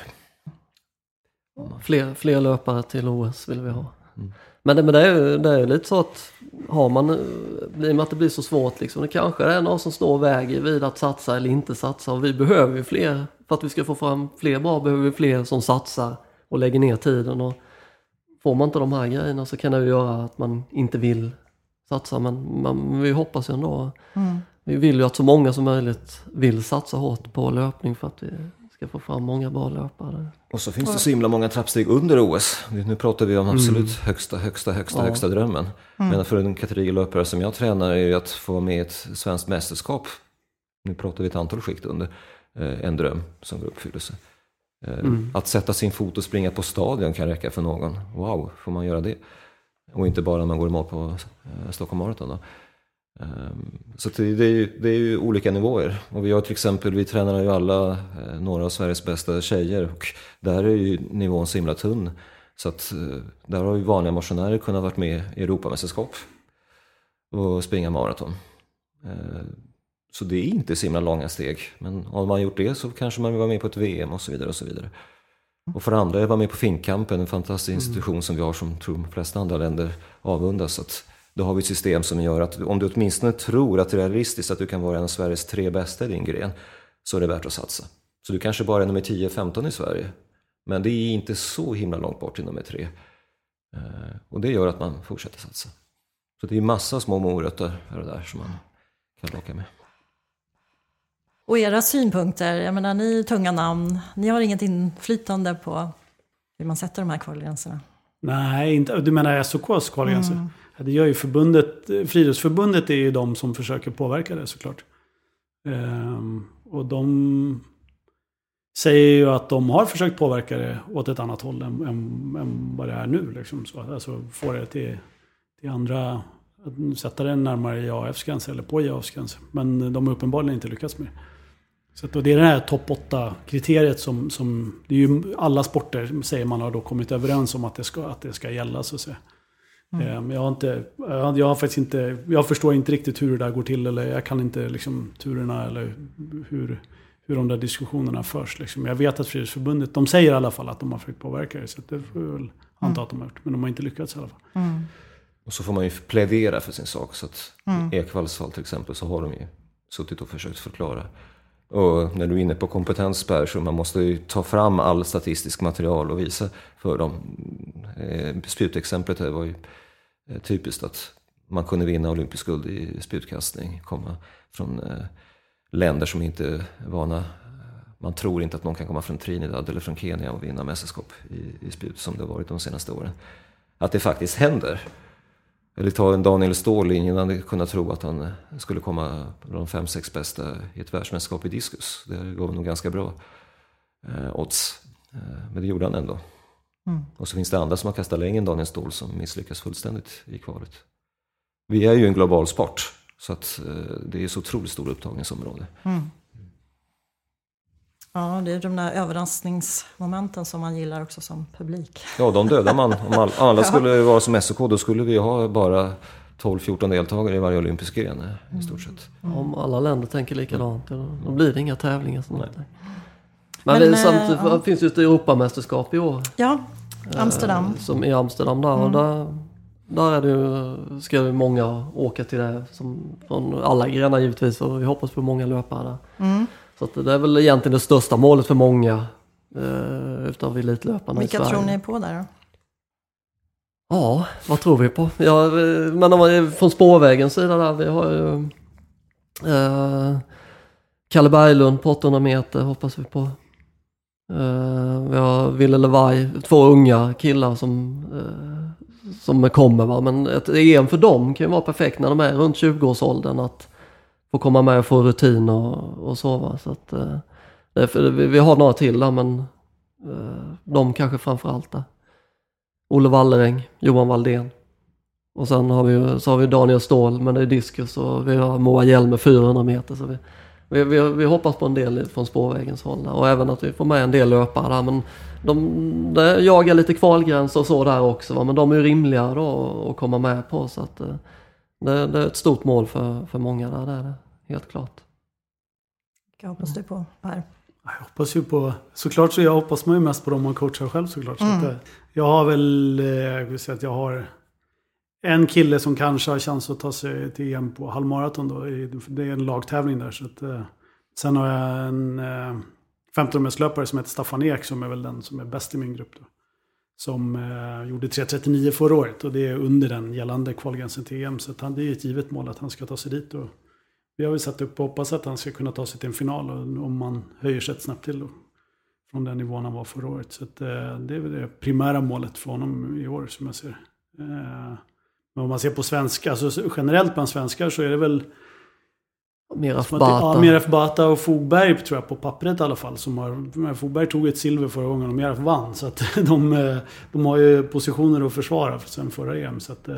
Fler löpare till OS vill vi ha. Men det är lite så att har man, blir med att det blir så svårt liksom, det kanske är någon som står och väger vid att satsa eller inte satsa. Och vi behöver ju fler, för att vi ska få fram fler bra behöver vi fler som satsar och lägger ner tiden. Och får man inte de här grejerna så kan det ju göra att man inte vill satsa. Men vi hoppas ju ändå. Vi vill ju att så många som möjligt vill satsa hårt på löpning för att vi ska få fram många bra löpare. Och så finns det så himla många trappsteg under OS. Nu pratar vi om absolut högsta drömmen. Men för en kategorilöpare som jag tränar är det att få vara med i ett svenskt mästerskap. Nu pratar vi ett antal skikt under en dröm som går uppfyllelse. Att sätta sin fot och springa på stadion kan räcka för någon. Wow, får man göra det? Och inte bara när man går i mål på Stockholm Marathon då. Så det är ju olika nivåer. Och vi har till exempel, vi tränar ju alla några av Sveriges bästa tjejer. Och där är ju nivån så himla tunn. Så att där har ju vanliga motionärer kunnat varit med i Europamästerskap och springa maraton. Så det är inte så himla långa steg. Men om man gjort det så kanske man vill vara med på ett VM och så vidare och så vidare. Och för andra är vara med på Finnkampen, en fantastisk institution som vi har som tror de flesta andra länder avundas. Så att då har vi ett system som gör att om du åtminstone tror att det är realistiskt att du kan vara en av Sveriges 3 bästa i din gren, så är det värt att satsa. Så du kanske bara är nummer 10-15 i Sverige. Men det är inte så himla långt bort till nummer 3. Och det gör att man fortsätter satsa. Så det är massa små morötter där som man kan locka med. Och era synpunkter, jag menar ni är tunga namn, ni har inget inflytande på hur man sätter de här kvalgränserna? Nej, inte, du menar SOKs kvalgränser? Det gör ju förbundet, Friidrottsförbundet är ju de som försöker påverka det såklart. Och de säger ju att de har försökt påverka det åt ett annat håll än vad det är nu. Liksom. Så, alltså få det till andra, att sätta det närmare IAFs gräns eller på IAFs gräns. Men de har uppenbarligen inte lyckats med det. Så att, och det är det här topp 8-kriteriet som det är ju alla sporter säger man har då kommit överens om att det ska gälla så att säga. Jag förstår inte riktigt hur det där går till, eller jag kan inte liksom turerna eller hur de där diskussionerna förs. Liksom. Jag vet att Friidrottsförbundet, de säger i alla fall att de har försökt påverka det, så det får jag väl anta att de har gjort, men de har inte lyckats i alla fall. Och så får man ju plädera för sin sak, så att i Ekvalls fall till exempel så har de ju suttit och försökt förklara. Och när du är inne på kompetens, Per, så man måste ju ta fram all statistisk material och visa för dem. Spjutexemplet här var ju typiskt, att man kunde vinna olympisk guld i spjutkastning, komma från länder som inte är vana. Man tror inte att någon kan komma från Trinidad eller från Kenya och vinna mästerskap i spjut som det har varit de senaste åren. Att det faktiskt händer. Eller ta en Daniel Ståhl, ingen hade kunnat tro att han skulle komma bland de 5-6 bästa i ett världsmästerskap i diskus. Det gav nog ganska bra odds. Men det gjorde han ändå. Och så finns det andra som har kastat längre än Daniel Ståhl som misslyckas fullständigt i kvalet. Vi är ju en global sport, så att det är så otroligt stor upptagningsområde. Ja, det är de där överraskningsmomenten som man gillar också som publik. Ja, de dödar man. Om alla skulle vara som SOK, då skulle vi ha bara 12-14 deltagare i varje olympisk gren i stort sett. Om alla länder tänker likadant, då blir det inga tävlingar snart. Men samtidigt finns ju ett Europamästerskap i år. Ja, Amsterdam. Som i Amsterdam där. Och där är det ju, ska ju många åka till det, från alla grenar givetvis, och vi hoppas på många löpare där. Så att det är väl egentligen det största målet för många utav elitlöparna. Vilka tror ni på där då? Ja, vad tror vi på? Ja, men om man är från spårvägens sida där, vi har ju Kalle Berglund på 800 meter hoppas vi på. Vi har Ville Levaj, 2 unga killar som kommer, va? Men ett EM för dem kan ju vara perfekt när de är runt 20-årsåldern, att få komma med och få rutin och så, va? Så att vi har några till där, men de kanske framförallt där. Olle Walleräng, Johan Valdén. Och sen har vi Daniel Ståhl, men det är diskus, och vi har Moa Hjelm med 400 meter, så vi hoppas på en del från spårvägens håll där. Och även att vi får med en del löpare där, men de jagar lite kvalgränser och så där också, va? Men de är ju rimliga då att komma med på, så att det är ett stort mål för många där, det är det, helt klart. Vad hoppas du på, Per? Jag hoppas ju på, såklart, så jag hoppas man ju mest på dem man coachar själv såklart. Så att, jag har väl, jag vill säga att jag har en kille som kanske har chans att ta sig till EM på halvmaraton då. Det är en lagtävling där. Så att, sen har jag en 15-meterslöpare som heter Staffan Ek, som är väl den som är bäst i min grupp då. som gjorde 3.39 förra året. Och det är under den gällande kvalgränsen till EM. Så det är ett givet mål att han ska ta sig dit. Och vi har väl satt upp och hoppas att han ska kunna ta sig till en final. Och om man höjer sig snabbt till då, från den nivån han var förra året. Så det är väl det primära målet för honom i år som jag ser. Men om man ser på svenska, alltså generellt bland svenskar så är det väl Miraf Bata och Fogberg tror jag på pappret i alla fall. Fogberg tog ett silver förra gången och Miraf vann. Så att de har ju positioner att försvara sen förra EM. Så att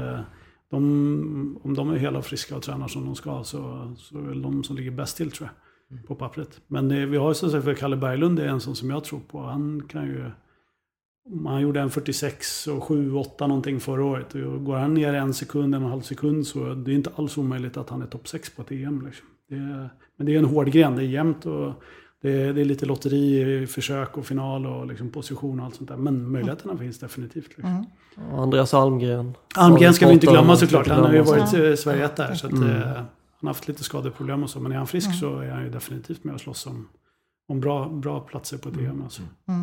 om de är hela friska och tränar som de ska så är det de som ligger bäst till tror jag på pappret. Men vi har ju så att säga för Kalle Berglund, det är en sån som jag tror på. Han kan ju... Man gjorde en 46 och 7-8 någonting förra året. Och går han ner 1 sekund, 1,5 sekund så det är inte alls omöjligt att han är topp 6 på ett EM. Liksom. Men det är en hård gren, det är jämnt och det är lite lotteri i försök och final och liksom position och allt sånt där. Men möjligheterna finns definitivt. Liksom. Andreas Almgren. Almgren ska vi inte glömma såklart. Han har ju varit Sverige där så att, han har haft lite skadeproblem och så. Men är han frisk så är han ju definitivt med att slåss om bra platser på ett EM. Alltså.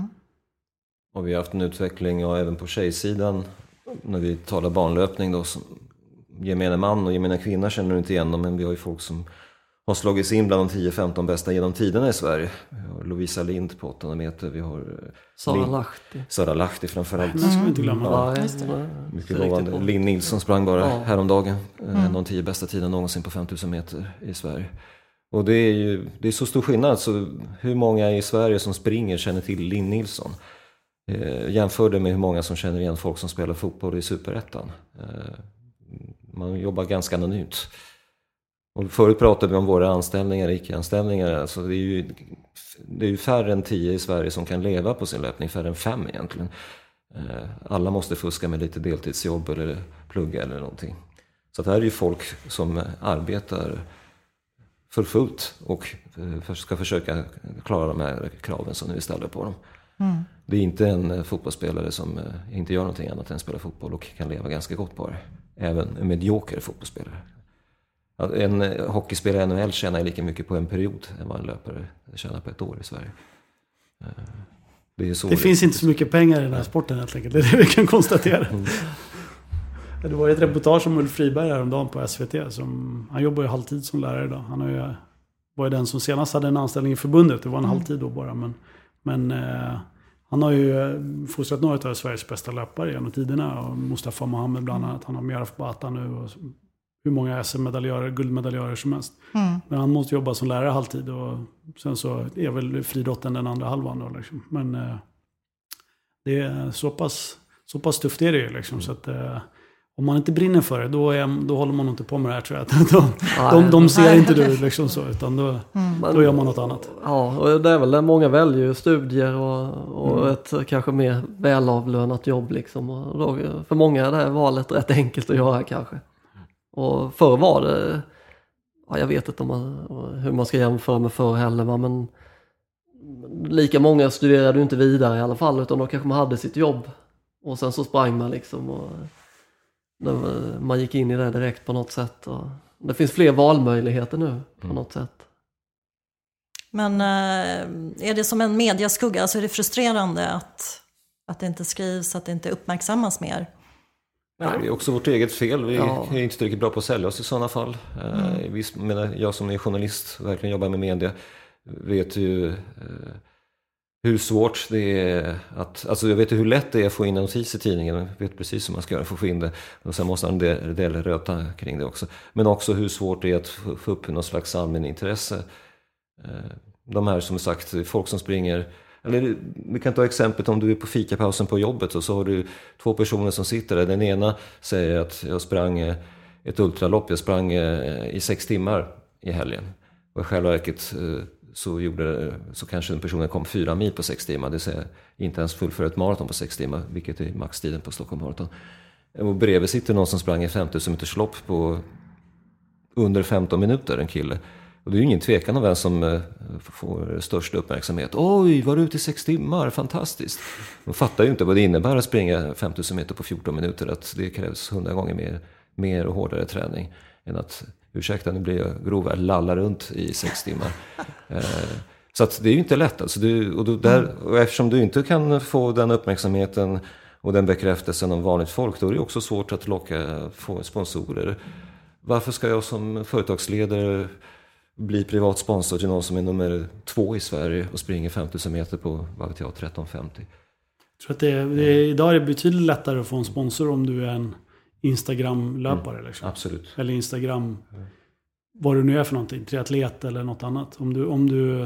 Och vi har haft en utveckling och även på tjejsidan när vi talar barnlöpning då, som gemene man och gemene kvinna känner inte igen dem, men vi har ju folk som har slagits in bland de 10-15 bästa genom tiderna i Sverige. Vi har Lovisa Lind på 800 meter, vi har Sara Lahti framförallt. Det ska vi inte glömma. Mycket lovande. Linn Nilsson sprang bara häromdagen, en av de 10 bästa tiderna någonsin på 5000 meter i Sverige. Och det är så stor skillnad, så hur många i Sverige som springer känner till Linn Nilsson? Jämför det med hur många som känner igen folk som spelar fotboll i Superettan. Man jobbar ganska anonymt. Och förut pratade vi om våra anställningar, icke-anställningar. Alltså det är ju färre än 10 i Sverige som kan leva på sin löpning, färre än 5 egentligen. Alla måste fuska med lite deltidsjobb eller plugga eller någonting. Så det här är ju folk som arbetar för fullt och ska försöka klara de här kraven som vi ställer på dem. Det är inte en fotbollsspelare som inte gör någonting annat än spela fotboll och kan leva ganska gott på det. Även en medioker fotbollsspelare. En hockeyspelare i NHL tjänar lika mycket på en period än vad en löpare tjänar på ett år i Sverige. Det finns inte så mycket pengar i den här sporten helt enkelt. Det är det vi kan konstatera. Det var ett reportage om Ulf Friberg häromdagen på SVT. Han jobbar ju halvtid som lärare idag. Han var ju den som senast hade en anställning i förbundet. Det var en halvtid då bara. Men han har ju fostrat några av Sveriges bästa löpare genom tiderna. Och Mustafa Mohamed bland annat. Han har Miraf Bata nu. Och hur många SM-medaljörer, guldmedaljörer som helst. Men han måste jobba som lärare halvtid. Och sen så är väl friidrotten den andra halvan då liksom. Men det är så pass tufft är det ju liksom. Så att om man inte brinner för det, då håller man inte på med det här tror jag. De ser inte du liksom så, utan då gör man något annat. Ja, och det är väl det många väljer studier och ett kanske mer välavlönat jobb liksom. Och då, för många är det här valet rätt enkelt att göra kanske. Och förr var det, jag vet inte hur man ska jämföra med förr heller, men lika många studerade ju inte vidare i alla fall, utan då kanske man hade sitt jobb och sen så sprang man liksom och man gick in i det direkt på något sätt. Och det finns fler valmöjligheter nu på något sätt. Men är det som en mediaskugga? Alltså är det frustrerande att det inte skrivs, att det inte uppmärksammas mer? Ja, det är också vårt eget fel. Vi är inte tillräckligt bra på att sälja oss i sådana fall. Jag som är journalist och verkligen jobbar med media vet ju hur svårt det är att... jag vet hur lätt det är att få in en notis i tidningen. Jag vet precis hur man ska göra för att få in det. Och sen måste man röta kring det också. Men också hur svårt det är att få upp någon slags allmän intresse. De här som sagt, folk som springer... Eller vi kan ta exemplet om du är på fikapausen på jobbet och så har du 2 personer som sitter där. Den ena säger att jag sprang ett ultralopp, jag sprang i 6 timmar i helgen. Och i själva verket så kanske den personen kom 4 mil på 6 timmar. Det vill säga inte ens fullföra ett maraton på 6 timmar, vilket är maxtiden på Stockholm Marathon. Och bredvid sitter någon som sprang i 5000 meters lopp på under 15 minuter, en kille. Och det är ju ingen tvekan om vem som får störst uppmärksamhet. Oj, var du ute i 6 timmar? Fantastiskt. De fattar ju inte vad det innebär att springa 5000 meter på 14 minuter. Att det krävs 100 gånger mer och hårdare träning än att, ursäkta nu blir jag grov, lalla runt i 6 timmar. Så att det är ju inte lätt. Alltså och eftersom du inte kan få den uppmärksamheten och den bekräftelsen av vanligt folk, då är det också svårt att få sponsorer. Varför ska jag som företagsledare bli privat sponsor till någon som är nummer 2 i Sverige och springer 5000 meter på, vad vet jag, 13.50? Jag tror att idag är det betydligt lättare att få en sponsor om du är en Instagram-löpare. Liksom. Absolut. Eller Instagram, vad du nu är för någonting, triatlet eller något annat. Om du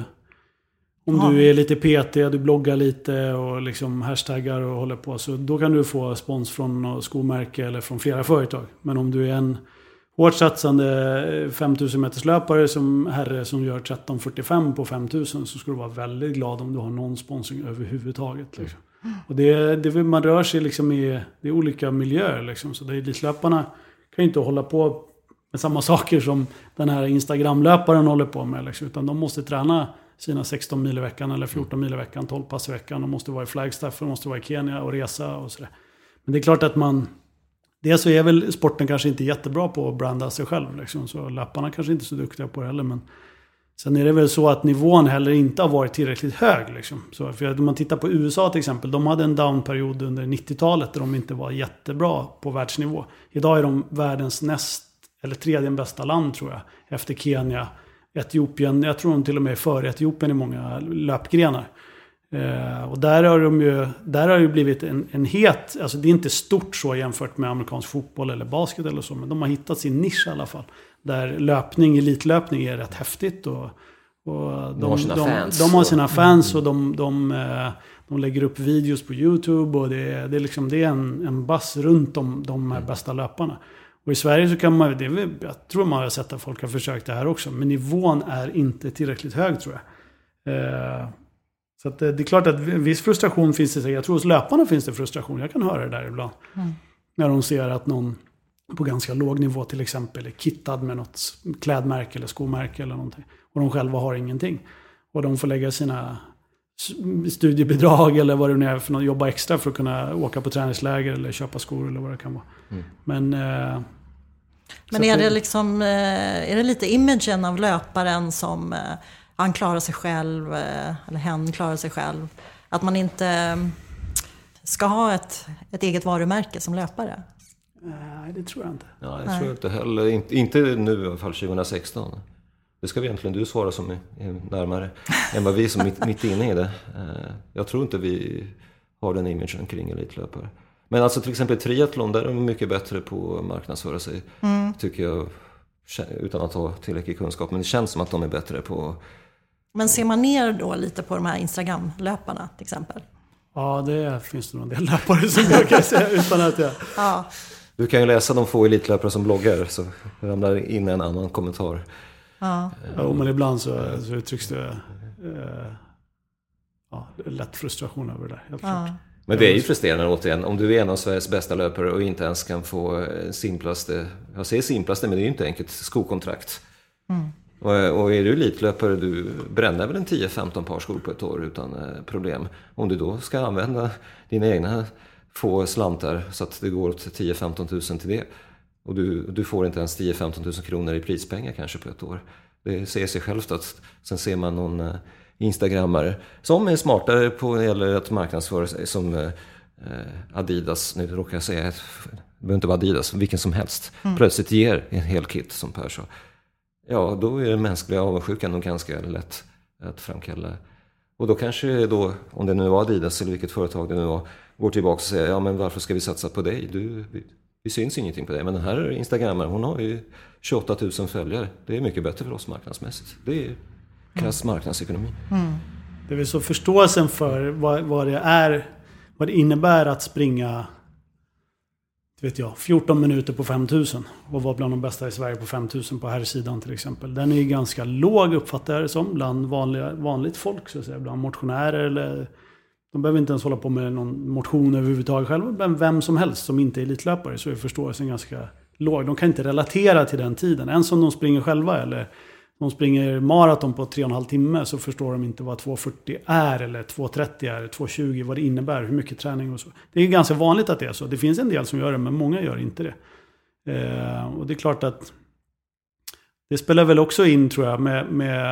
är lite PT, du bloggar lite och liksom hashtaggar och håller på, så då kan du få spons från något skomärke eller från flera företag. Men om du är en hårt satsande 5000 meters löpare som gör 13.45 på 5000, så ska du vara väldigt glad om du har någon sponsring överhuvudtaget. Liksom. Och man rör sig liksom i olika miljöer. Liksom. Så elitlöparna kan ju inte hålla på med samma saker som den här Instagram-löparen håller på med. Liksom. Utan de måste träna sina 16 mil i veckan eller 14 mil i veckan, 12 pass i veckan. De måste vara i Flagstaff, de måste vara i Kenya och resa och sådär. Men det är klart att det så är väl sporten kanske inte jättebra på att branda sig själv. Liksom. Så löparna kanske inte är så duktiga på det heller. Men sen är det väl så att nivån heller inte har varit tillräckligt hög. Liksom. Så för om man tittar på USA till exempel. De hade en downperiod under 90-talet där de inte var jättebra på världsnivå. Idag är de världens tredje bästa land, tror jag. Efter Kenya, Etiopien. Jag tror de till och med är före Etiopien i många löpgrenar. Och där har det blivit en het, alltså det är inte stort så jämfört med amerikansk fotboll eller basket eller så, men de har hittat sin nisch i alla fall, där elitlöpning är rätt häftigt och de har sina fans och de lägger upp videos på YouTube och det är en bass runt de här bästa löparna. Och i Sverige så kan jag tror man har sett att folk har försökt det här också, men nivån är inte tillräckligt hög, tror jag. Så att det är klart att viss frustration finns det. Jag tror hos löparna finns det frustration. Jag kan höra det där ibland. När de ser att någon på ganska låg nivå till exempel är kittad med något klädmärke eller skomärke eller någonting. Och de själva har ingenting. Och de får lägga sina studiebidrag eller vad det nu är för att jobba extra för att kunna åka på träningsläger eller köpa skor eller vad det kan vara. Men är det liksom, är det lite imagen av löparen som han klarar sig själv eller hen klarar sig själv, att man inte ska ha ett eget varumärke som löpare? Nej, det tror jag inte. Ja, det tror jag inte heller. Inte nu i alla fall 2016. Det ska vi egentligen du svara som är närmare än vad vi som mitt inne i det. Jag tror inte vi har den imagen kring elitlöpare. Men alltså till exempel triathlon, där är de mycket bättre på att marknadsföra sig. Tycker jag, utan att ha tillräcklig kunskap. Men det känns som att de är bättre på. Men ser man ner då lite på de här Instagram-löparna till exempel? Ja, det finns det någon del löpare som jag kan säga utan att jag... Ja. Du kan ju läsa de få elitlöpare som bloggar, så ramlar in en annan kommentar. Ja, men ibland så uttrycks det lätt frustration över det där, helt klart. Men det är ju frustrerande återigen. Om du är en av Sveriges bästa löpare och inte ens kan få simplaste, jag säger simplaste, men det är ju inte enkelt, skokontrakt. Och är du elitlöpare, du bränner väl en 10-15 par skor på ett år utan problem. Om du då ska använda dina egna få slantar så att det går åt 10-15 tusen till det. Och du får inte ens 10-15 tusen kronor i prispengar kanske på ett år. Det säger sig självt att sen ser man någon instagrammare som är smartare på eller att marknadsföra sig, som Adidas, nu råkar jag säga, det behöver inte vara Adidas, vilken som helst, plötsligt ger en hel kit som Per sa. Ja, då är den mänskliga avundsjukan nog ganska lätt att framkalla. Och då kanske om det nu var Adidas eller vilket företag det nu var, går tillbaka och säger, ja men varför ska vi satsa på dig? Vi syns ingenting på dig. Men den här Instagrammaren, hon har ju 28 000 följare. Det är mycket bättre för oss marknadsmässigt. Det är krass marknadsekonomi. Det är väl så förståelsen för vad det innebär att springa 14 minuter på 5000 och vara bland de bästa i Sverige på 5000 på här sidan till exempel. Den är ju ganska låg, uppfattar jag det som, bland vanligt folk, så att säga, bland motionärer, eller de behöver inte ens hålla på med någon motion överhuvudtaget själva, men vem som helst som inte är elitlöpare, så är förståelsen ganska låg. De kan inte relatera till den tiden, ens om de springer själva eller de springer maraton på 3,5 timmar, så förstår de inte vad 2,40 är eller 2,30 är, 2,20, vad det innebär, hur mycket träning och så. Det är ganska vanligt att det är så. Det finns en del som gör det, men många gör inte det. Och det är klart att det spelar väl också in, tror jag, med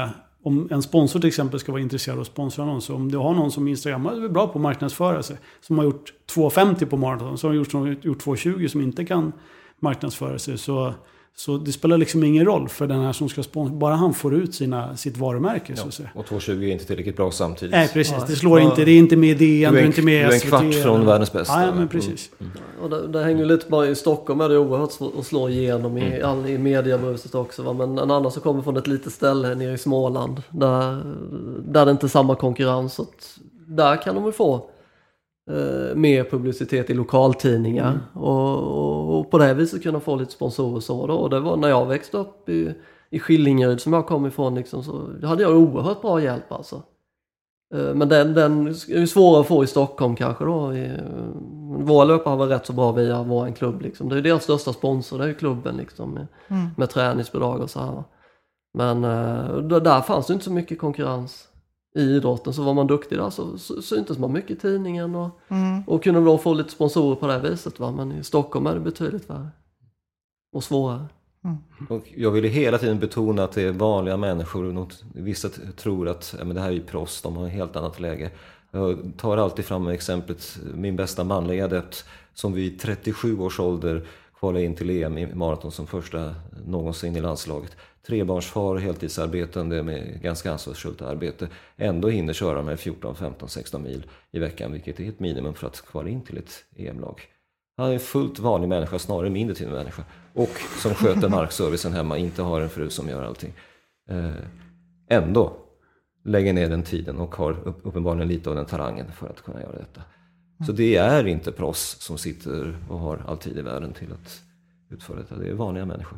om en sponsor till exempel ska vara intresserad av att sponsra någon, så om du har någon som Instagram är bra på att marknadsföra sig, som har gjort 2,50 på maraton, som har gjort 2,20 som inte kan marknadsföra sig, så det spelar liksom ingen roll för den här som ska sponsra, bara han får ut sitt varumärke. Så att säga. Och 2,20 är inte tillräckligt bra samtidigt. Nej, precis. Det slår inte, det är inte med DN, det är inte med SVT. Du är en kvart från världens bästa. Ja, men precis. Och det hänger lite bara i Stockholm, är det oerhört svårt att slå igenom i mediebruset också. Va? Men en annan som kommer från ett litet ställe nere i Småland, där det inte är samma konkurrens. Så där kan de ju få mer publicitet i lokaltidningar och på det viset kunna få lite sponsorer så då. Och det var när jag växte upp i Skillingeryd som jag kom ifrån liksom, så hade jag oerhört bra hjälp alltså. Men den är ju svårare att få i Stockholm kanske då. Våra löpare var rätt så bra via vår klubb liksom. Det är ju deras största sponsor, det är ju klubben liksom med träningsbidrag och så här. Men där fanns det inte så mycket konkurrens i idrotten, så var man duktig där så syntes man mycket i tidningen och kunde då få lite sponsorer på det viset, va? Men i Stockholm är det betydligt värre och svårare. Och jag ville hela tiden betona att det är vanliga människor. Vissa tror att men det här är ju proffs, de har ett helt annat läge. Jag tar alltid fram exemplet min bästa manliga adept som vid 37 års ålder kvalade in till EM i maraton som första någonsin i landslaget. 3-barnsfar, heltidsarbetande med ganska ansvarsfullt arbete. Ändå hinner köra med 14, 15, 16 mil i veckan, vilket är ett minimum för att kvala in till ett EM-lag. Han är en fullt vanlig människa, snarare mindre till en människa. Och som sköter markservicen hemma, inte har en fru som gör allting. Ändå lägger ner den tiden och har uppenbarligen lite av den talangen för att kunna göra detta. Så det är inte proffs som sitter och har all tid i världen till att utföra detta. Det är vanliga människor.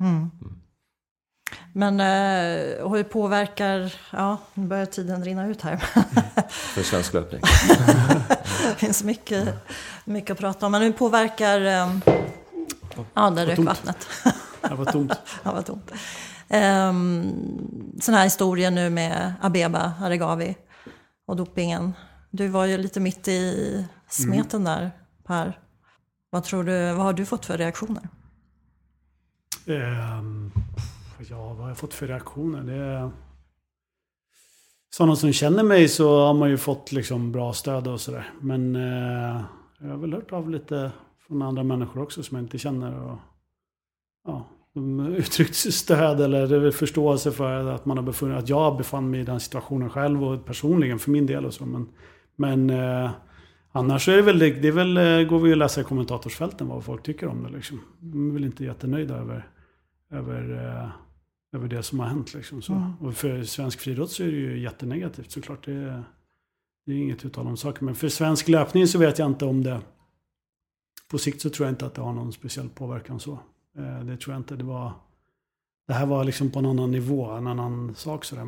Men hur påverkar, nu börjar tiden rinna ut här. För svensk löpning. Det finns mycket att prata om. Men hur påverkar, det rök vattnet. Det var tomt. Det var tomt. Sån här historia nu med Abeba Aregawi och dopingen. Du var ju lite mitt i smeten där, Per. Vad har du fått för reaktioner? Vad har jag fått för reaktioner? Det är sådana som känner mig, så har man ju fått liksom bra stöd och sådär. Men jag har väl hört av lite från andra människor också som jag inte känner. Och, de uttryckt stöd eller förståelse för att att jag befann mig i den situationen själv och personligen för min del och så. Men annars är det väl går vi att läsa i kommentatorsfälten vad folk tycker om det liksom. De är väl inte jättenöjda över det som har hänt liksom, så. Och för svensk friidrott så är det ju jättenegativt såklart. Det är inget uttal om saker. Men för svensk löpning så vet jag inte om det. På sikt så tror jag inte att det har någon speciell påverkan så. Det tror jag inte. Det här var liksom på en annan nivå, en annan sak sådär.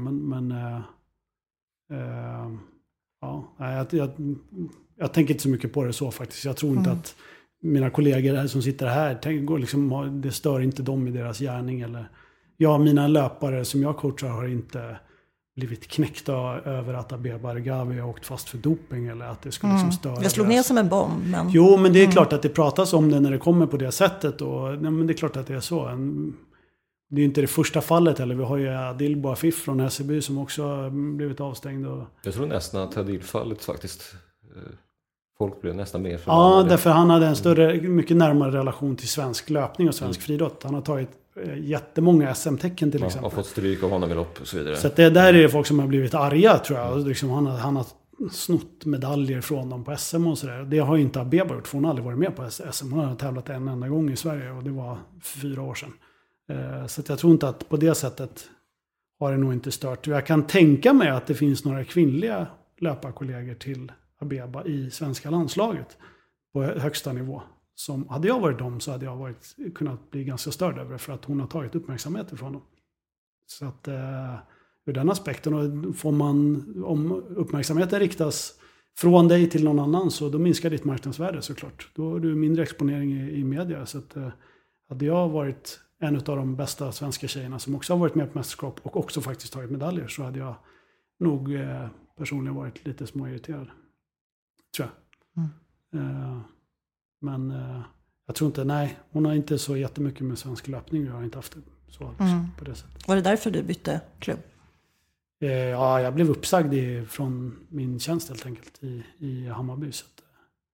Jag tänker inte så mycket på det så faktiskt. Jag tror inte att mina kollegor som sitter här det stör inte dem i deras gärning eller mina löpare som jag coachar har inte blivit knäckta över att Abeba Aregawi har åkt fast för doping eller att det skulle liksom störa. Jag slog ner som en bomb. Men... Jo, men det är klart att det pratas om det när det kommer på det sättet men det är klart att det är så. Det är inte det första fallet heller. Vi har ju Adil Boafif från Hässelby som också har blivit avstängd. Jag tror nästan att Adil-fallet faktiskt folk blev nästan mer förbannade. Ja, därför han hade en mycket närmare relation till svensk löpning och svensk friidrott. Han har tagit jättemånga SM-tecken till exempel. Har fått stryk av honom i lopp och så vidare. Så att där är det folk som har blivit arga tror jag. Liksom han har snott medaljer från dem på SM och sådär. Det har ju inte Abeba gjort för hon har aldrig varit med på SM. Hon har tävlat en enda gång i Sverige och det var 4 år sedan. Så att jag tror inte att på det sättet har det nog inte stört. Jag kan tänka mig att det finns några kvinnliga löparkollegor till Abeba i svenska landslaget på högsta nivå. Som hade jag varit dem så hade jag kunnat bli ganska störd över för att hon har tagit uppmärksamhet ifrån dem. Så att ur den aspekten om uppmärksamheten riktas från dig till någon annan så då minskar ditt marknadsvärde såklart. Då har du mindre exponering i media. Så att hade jag varit en av de bästa svenska tjejerna som också har varit med på mästerskap och också faktiskt tagit medaljer så hade jag nog personligen varit lite småirriterad. Tror jag. Men jag tror inte, hon har inte så jättemycket med svensk löpning. Jag har inte haft det så på det sättet. Var det därför du bytte klubb? Ja, jag blev uppsagd från min tjänst helt enkelt i Hammarby. Så att,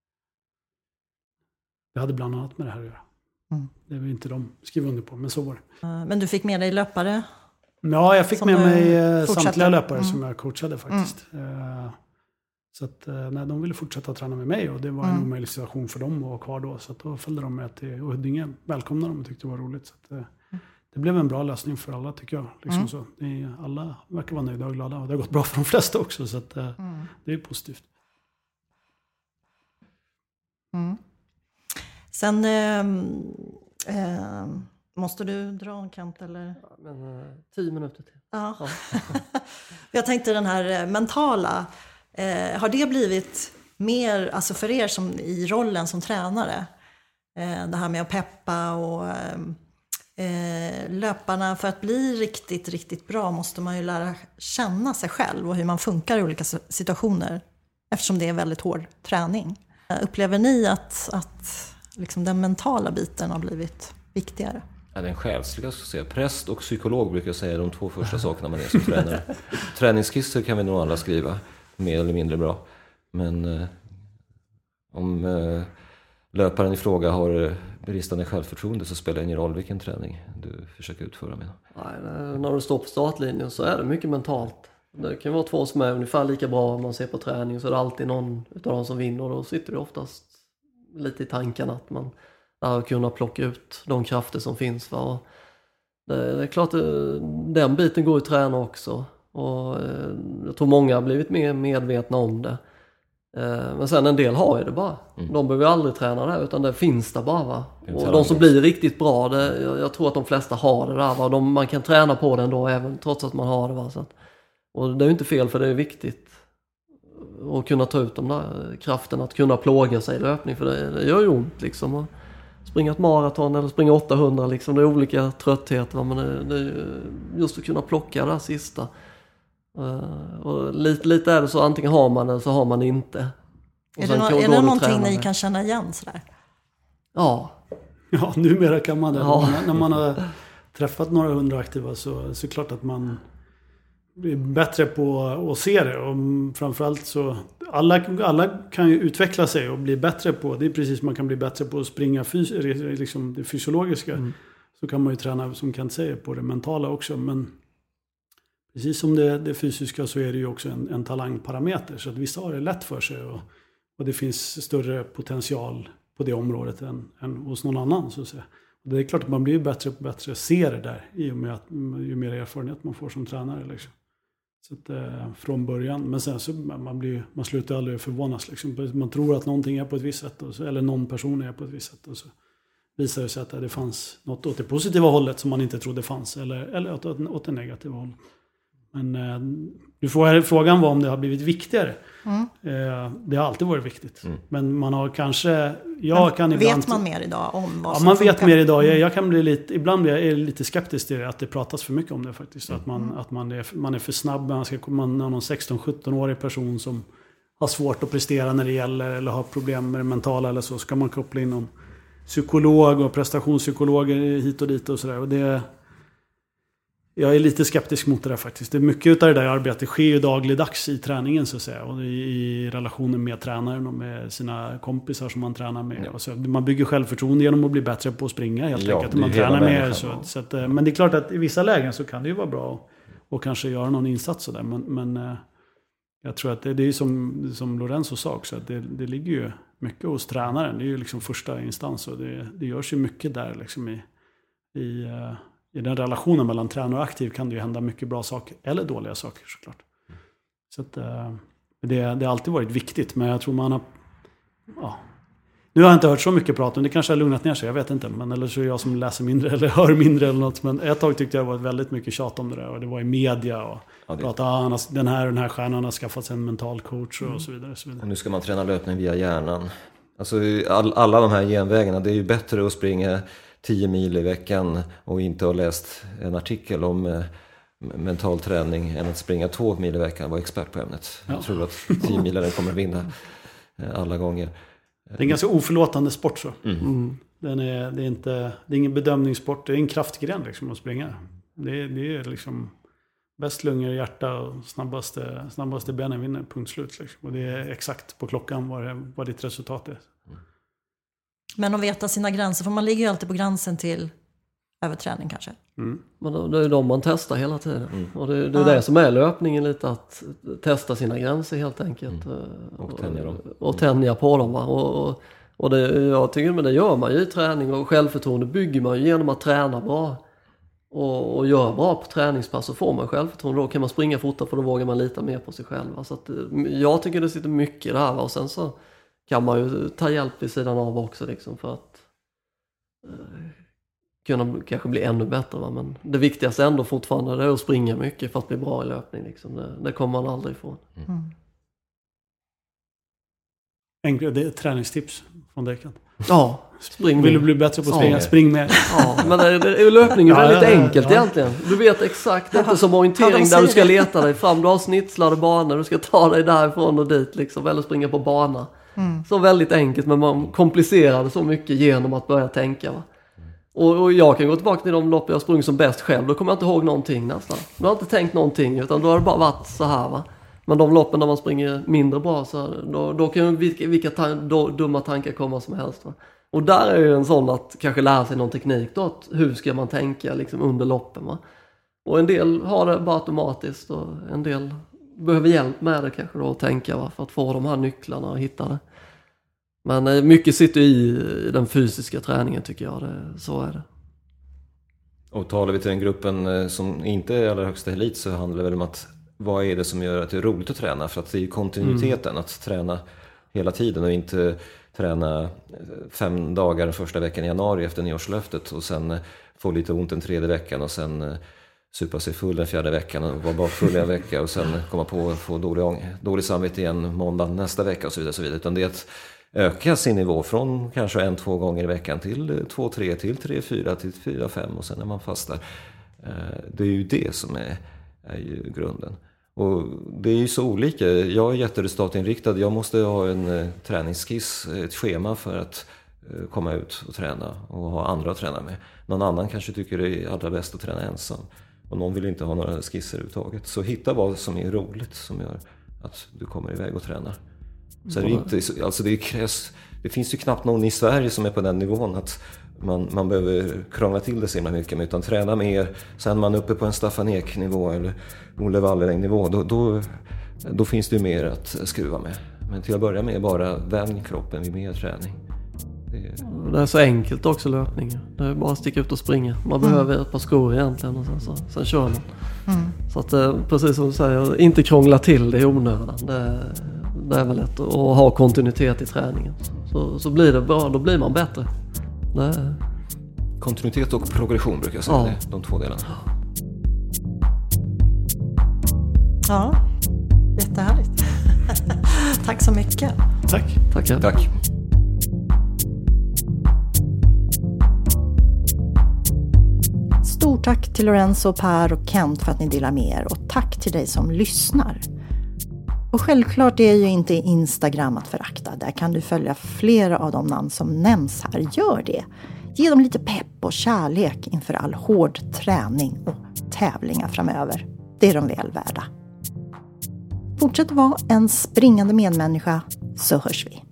det hade bland annat med det här att göra. Det var inte de skrev under på, men så var det. Men du fick med dig löpare? Ja, jag fick med mig samtliga löpare som jag coachade faktiskt. Så att de ville fortsätta träna med mig och det var en omöjlig situation för dem att vara kvar då. Så att då följde de med till Huddinge, välkomnade dem och tyckte det var roligt. Så att, det blev en bra lösning för alla tycker jag. Liksom så. Alla verkar vara nöjda och glada och det har gått bra för de flesta också. Så att, det är positivt. Sen måste du dra en kant eller? Ja, men 10 minuter till. Ja. Jag tänkte den här mentala, har det blivit mer, alltså för er som i rollen som tränare, det här med att peppa och löparna, för att bli riktigt, riktigt bra måste man ju lära känna sig själv och hur man funkar i olika situationer, eftersom det är väldigt hård träning. Upplever ni att liksom den mentala biten har blivit viktigare? Ja, den själsliga ska säga. Präst och psykolog brukar jag säga de 2 första sakerna man är som tränare. Träningsskisser kan vi nog alla skriva mer eller mindre bra. Men om löparen i fråga har bristande självförtroende så spelar det ingen roll vilken träning du försöker utföra med. Nej, när du står på startlinjen så är det mycket mentalt. Det kan vara 2 som är ungefär lika bra om man ser på träning, så är det alltid någon utav dem som vinner, och då sitter det oftast lite i tankarna att man där kunna plocka ut de krafter som finns. Va? Det är klart den biten går i träna också, och jag tror många har blivit mer medvetna om det. Men sen en del har ju det bara. De behöver aldrig träna det, utan det finns där bara. Va? Och de som blir riktigt bra, jag tror att de flesta har det där. Va? Man kan träna på det ändå, även trots att man har det. Va? Så att, och det är ju inte fel, för det är viktigt att kunna ta ut de där krafterna, att kunna plåga sig i löpning, för det gör ju ont liksom. Och springa ett maraton eller springa 800 liksom, det är olika trötthet, va? Men det är just att kunna plocka det där sista. Och lite är det så, antingen har man det eller så har man det inte. Och är det någonting ni kan känna igen sådär? Ja. Ja, numera kan man det. Ja. När man har träffat några 100 aktiva så är det klart att man blir bättre på att se det. Och framförallt så alla kan ju utveckla sig och bli bättre på, det är precis som man kan bli bättre på att springa liksom det fysiologiska. Så kan man ju träna, som Kent säger, på det mentala också. Men precis som det fysiska så är det ju också en talangparameter. Så att vissa har det lätt för sig och det finns större potential på det området än hos någon annan. Så att säga. Och det är klart att man blir bättre se det där i och med att ju mer erfarenhet man får som tränare. Liksom. Så att, från början. Men sen så man slutar aldrig förvånas. Liksom. Man tror att någonting är på ett visst sätt eller någon person är på ett visst sätt. Och så visar det sig att det fanns något åt det positiva hållet som man inte trodde fanns. Eller åt det negativa hållet. Men du får frågan var om det har blivit viktigare. Det har alltid varit viktigt. Men man har kanske... vet man mer idag om vad som man funkar? vet mer idag. Jag kan bli ibland blir jag lite skeptisk till det, att det pratas för mycket om det faktiskt. Att man är för snabb. Man har någon 16-17-årig person som har svårt att prestera när det gäller, eller har problem med det mentala eller så. Ska man koppla in någon psykolog och prestationspsykologer hit och dit och sådär. Och jag är lite skeptisk mot det där faktiskt. Det är mycket av det där arbetet sker ju dagligdags i träningen så att säga. Och i relationen med tränaren och med sina kompisar som man tränar med. Ja. Så man bygger självförtroende genom att bli bättre på att springa helt enkelt. Man tränar mer. Så att, men det är klart att i vissa lägen så kan det ju vara bra och kanske göra någon insats sådär. Men jag tror att det är som Lorenzo sa också. Att det ligger ju mycket hos tränaren. Det är ju liksom första instans. Och det görs ju mycket där liksom i den relationen mellan tränare och aktiv kan det ju hända mycket bra saker eller dåliga saker såklart. Så att, det har alltid varit viktigt, men jag tror man har... Ja. Nu har jag inte hört så mycket prat om det, kanske har lugnat ner sig, jag vet inte. Men eller så är jag som läser mindre eller hör mindre eller något. Men ett tag tyckte jag var väldigt mycket tjat om det där. Och det var i media och prata den här stjärnan har skaffat sig en mental coach och så vidare. Och nu ska man träna löpning via hjärnan. Alltså alla de här genvägarna, det är ju bättre att springa 10 mil i veckan och inte ha läst en artikel om mental träning än att springa 2 mil i veckan och vara expert på ämnet. Ja. Jag tror att 10 milare kommer vinna alla gånger. Det är en ganska oförlåtande sport så. Det är ingen bedömningssport, det är en kraftgren liksom att springa. Det är liksom, bäst lungor, hjärta och snabbaste benen vinner, punkt slut. Liksom. Och det är exakt på klockan vad ditt resultat är. Men att veta sina gränser, för man ligger ju alltid på gränsen till överträning kanske. Men det är de man testar hela tiden. Och det är det som är löpningen lite, att testa sina gränser helt enkelt. Och tänja dem. Och tänja på dem. Va? Och det, jag tycker, men det gör man ju i träning, och självförtroende bygger man ju genom att träna bra. Och göra bra på träningspass, så får man självförtroende. Då kan man springa fortare, för då vågar man lita mer på sig själv. Va? Så att, jag tycker det sitter mycket i det här. Va? Och sen så kan man ju ta hjälp vid sidan av också liksom, för att kunna kanske bli ännu bättre. Va? Men det viktigaste ändå fortfarande, det är att springa mycket för att bli bra i löpning. Liksom. Det kommer man aldrig ifrån. Det är träningstips från dig, Kent. Ja, spring. Vill du bli bättre på att springa? Spring med. Ja, men löpning är väldigt enkelt egentligen. Du vet exakt, det är inte som orientering där du ska leta dig fram. Du har snitslade banor, du ska ta dig därifrån och dit liksom, eller springa på bana. Så väldigt enkelt, men man komplicerar det så mycket genom att börja tänka. Va? Och jag kan gå tillbaka till de lopp jag sprungit som bäst själv. Då kommer jag inte ihåg någonting nästan. Jag har inte tänkt någonting, utan då har det bara varit så här. Va? Men de loppen där man springer mindre bra, så då kan ju vilka dumma tankar komma som helst. Va? Och där är ju en sån att kanske lära sig någon teknik då, att hur ska man tänka liksom under loppen. Va? Och en del har det bara automatiskt, och en del behöver hjälp med det kanske då, att tänka, va? För att få de här nycklarna och hitta det. Men mycket sitter i den fysiska träningen, tycker jag. Så är det. Och talar vi till den gruppen som inte är allra högsta elit, så handlar det väl om att vad är det som gör att det är roligt att träna? För att det är ju kontinuiteten, att träna hela tiden och inte träna 5 dagar den första veckan i januari efter nyårslöftet och sen få lite ont den 3:e veckan och sen supa sig full den 4:e veckan och vara bakfull en vecka och sen komma på och få dålig samvete igen måndag nästa vecka och så vidare, så vidare. Utan det är att öka sin nivå från kanske 1-2 gånger i veckan till 2-3 till 3-4 till 4-5 och sen när man fastar. Det är ju det som är ju grunden. Och det är ju så olika. Jag är jätteresultatinriktad. Jag måste ha en träningsskiss, ett schema för att komma ut och träna och ha andra att träna med. Någon annan kanske tycker det är allra bäst att träna ensam. Och någon vill inte ha några skisser överhuvudtaget. Så hitta vad som är roligt som gör att du kommer iväg och tränar. Så det är inte, alltså det finns ju knappt någon i Sverige som är på den nivån att man behöver krångla till det så himla mycket, utan träna mer. Sen man är uppe på en Staffan Ek-nivå eller Olle Wallereng-nivå, då finns det ju mer att skruva med. Men till att börja med bara vänj kroppen vid mer träning. Det är så enkelt också, löpning. Det är bara att sticka ut och springa. Man behöver ett par skor egentligen och sen kör man. Så att precis som du säger, inte krångla till det i onödan. Det är väl lätt att ha kontinuitet i träningen. Så blir det bra, då blir man bättre. Kontinuitet och progression brukar jag säga, det är de 2 delarna. Ja, jättehärligt. Tack så mycket. Tack. Stort tack till Lorenzo, Per och Kent för att ni delar med er, och tack till dig som lyssnar. Och självklart är ju inte Instagram att förakta. Där kan du följa flera av de namn som nämns här. Gör det. Ge dem lite pepp och kärlek inför all hård träning och tävlingar framöver. Det är de väl värda. Fortsätt vara en springande medmänniska, så hörs vi.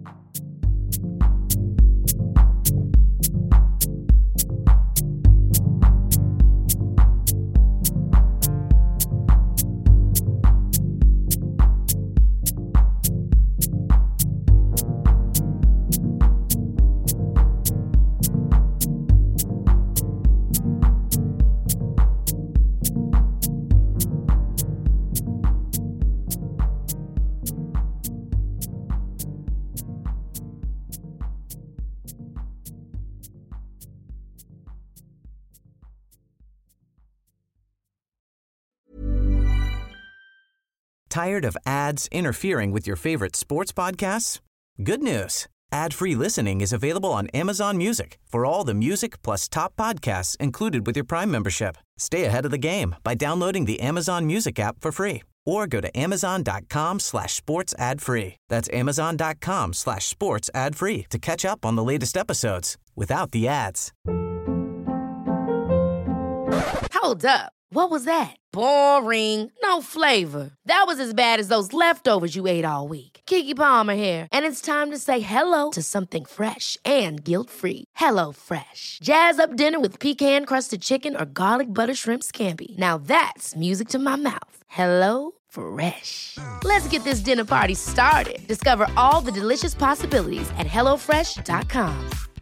Tired of ads interfering with your favorite sports podcasts? Good news. Ad-free listening is available on Amazon Music for all the music plus top podcasts included with your Prime membership. Stay ahead of the game by downloading the Amazon Music app for free or go to amazon.com/sports ad free. That's amazon.com/sports ad free to catch up on the latest episodes without the ads. Hold up. What was that? Boring. No flavor. That was as bad as those leftovers you ate all week. Keke Palmer here, and it's time to say hello to something fresh and guilt-free. Hello Fresh. Jazz up dinner with pecan-crusted chicken or garlic butter shrimp scampi. Now that's music to my mouth. Hello Fresh. Let's get this dinner party started. Discover all the delicious possibilities at hellofresh.com.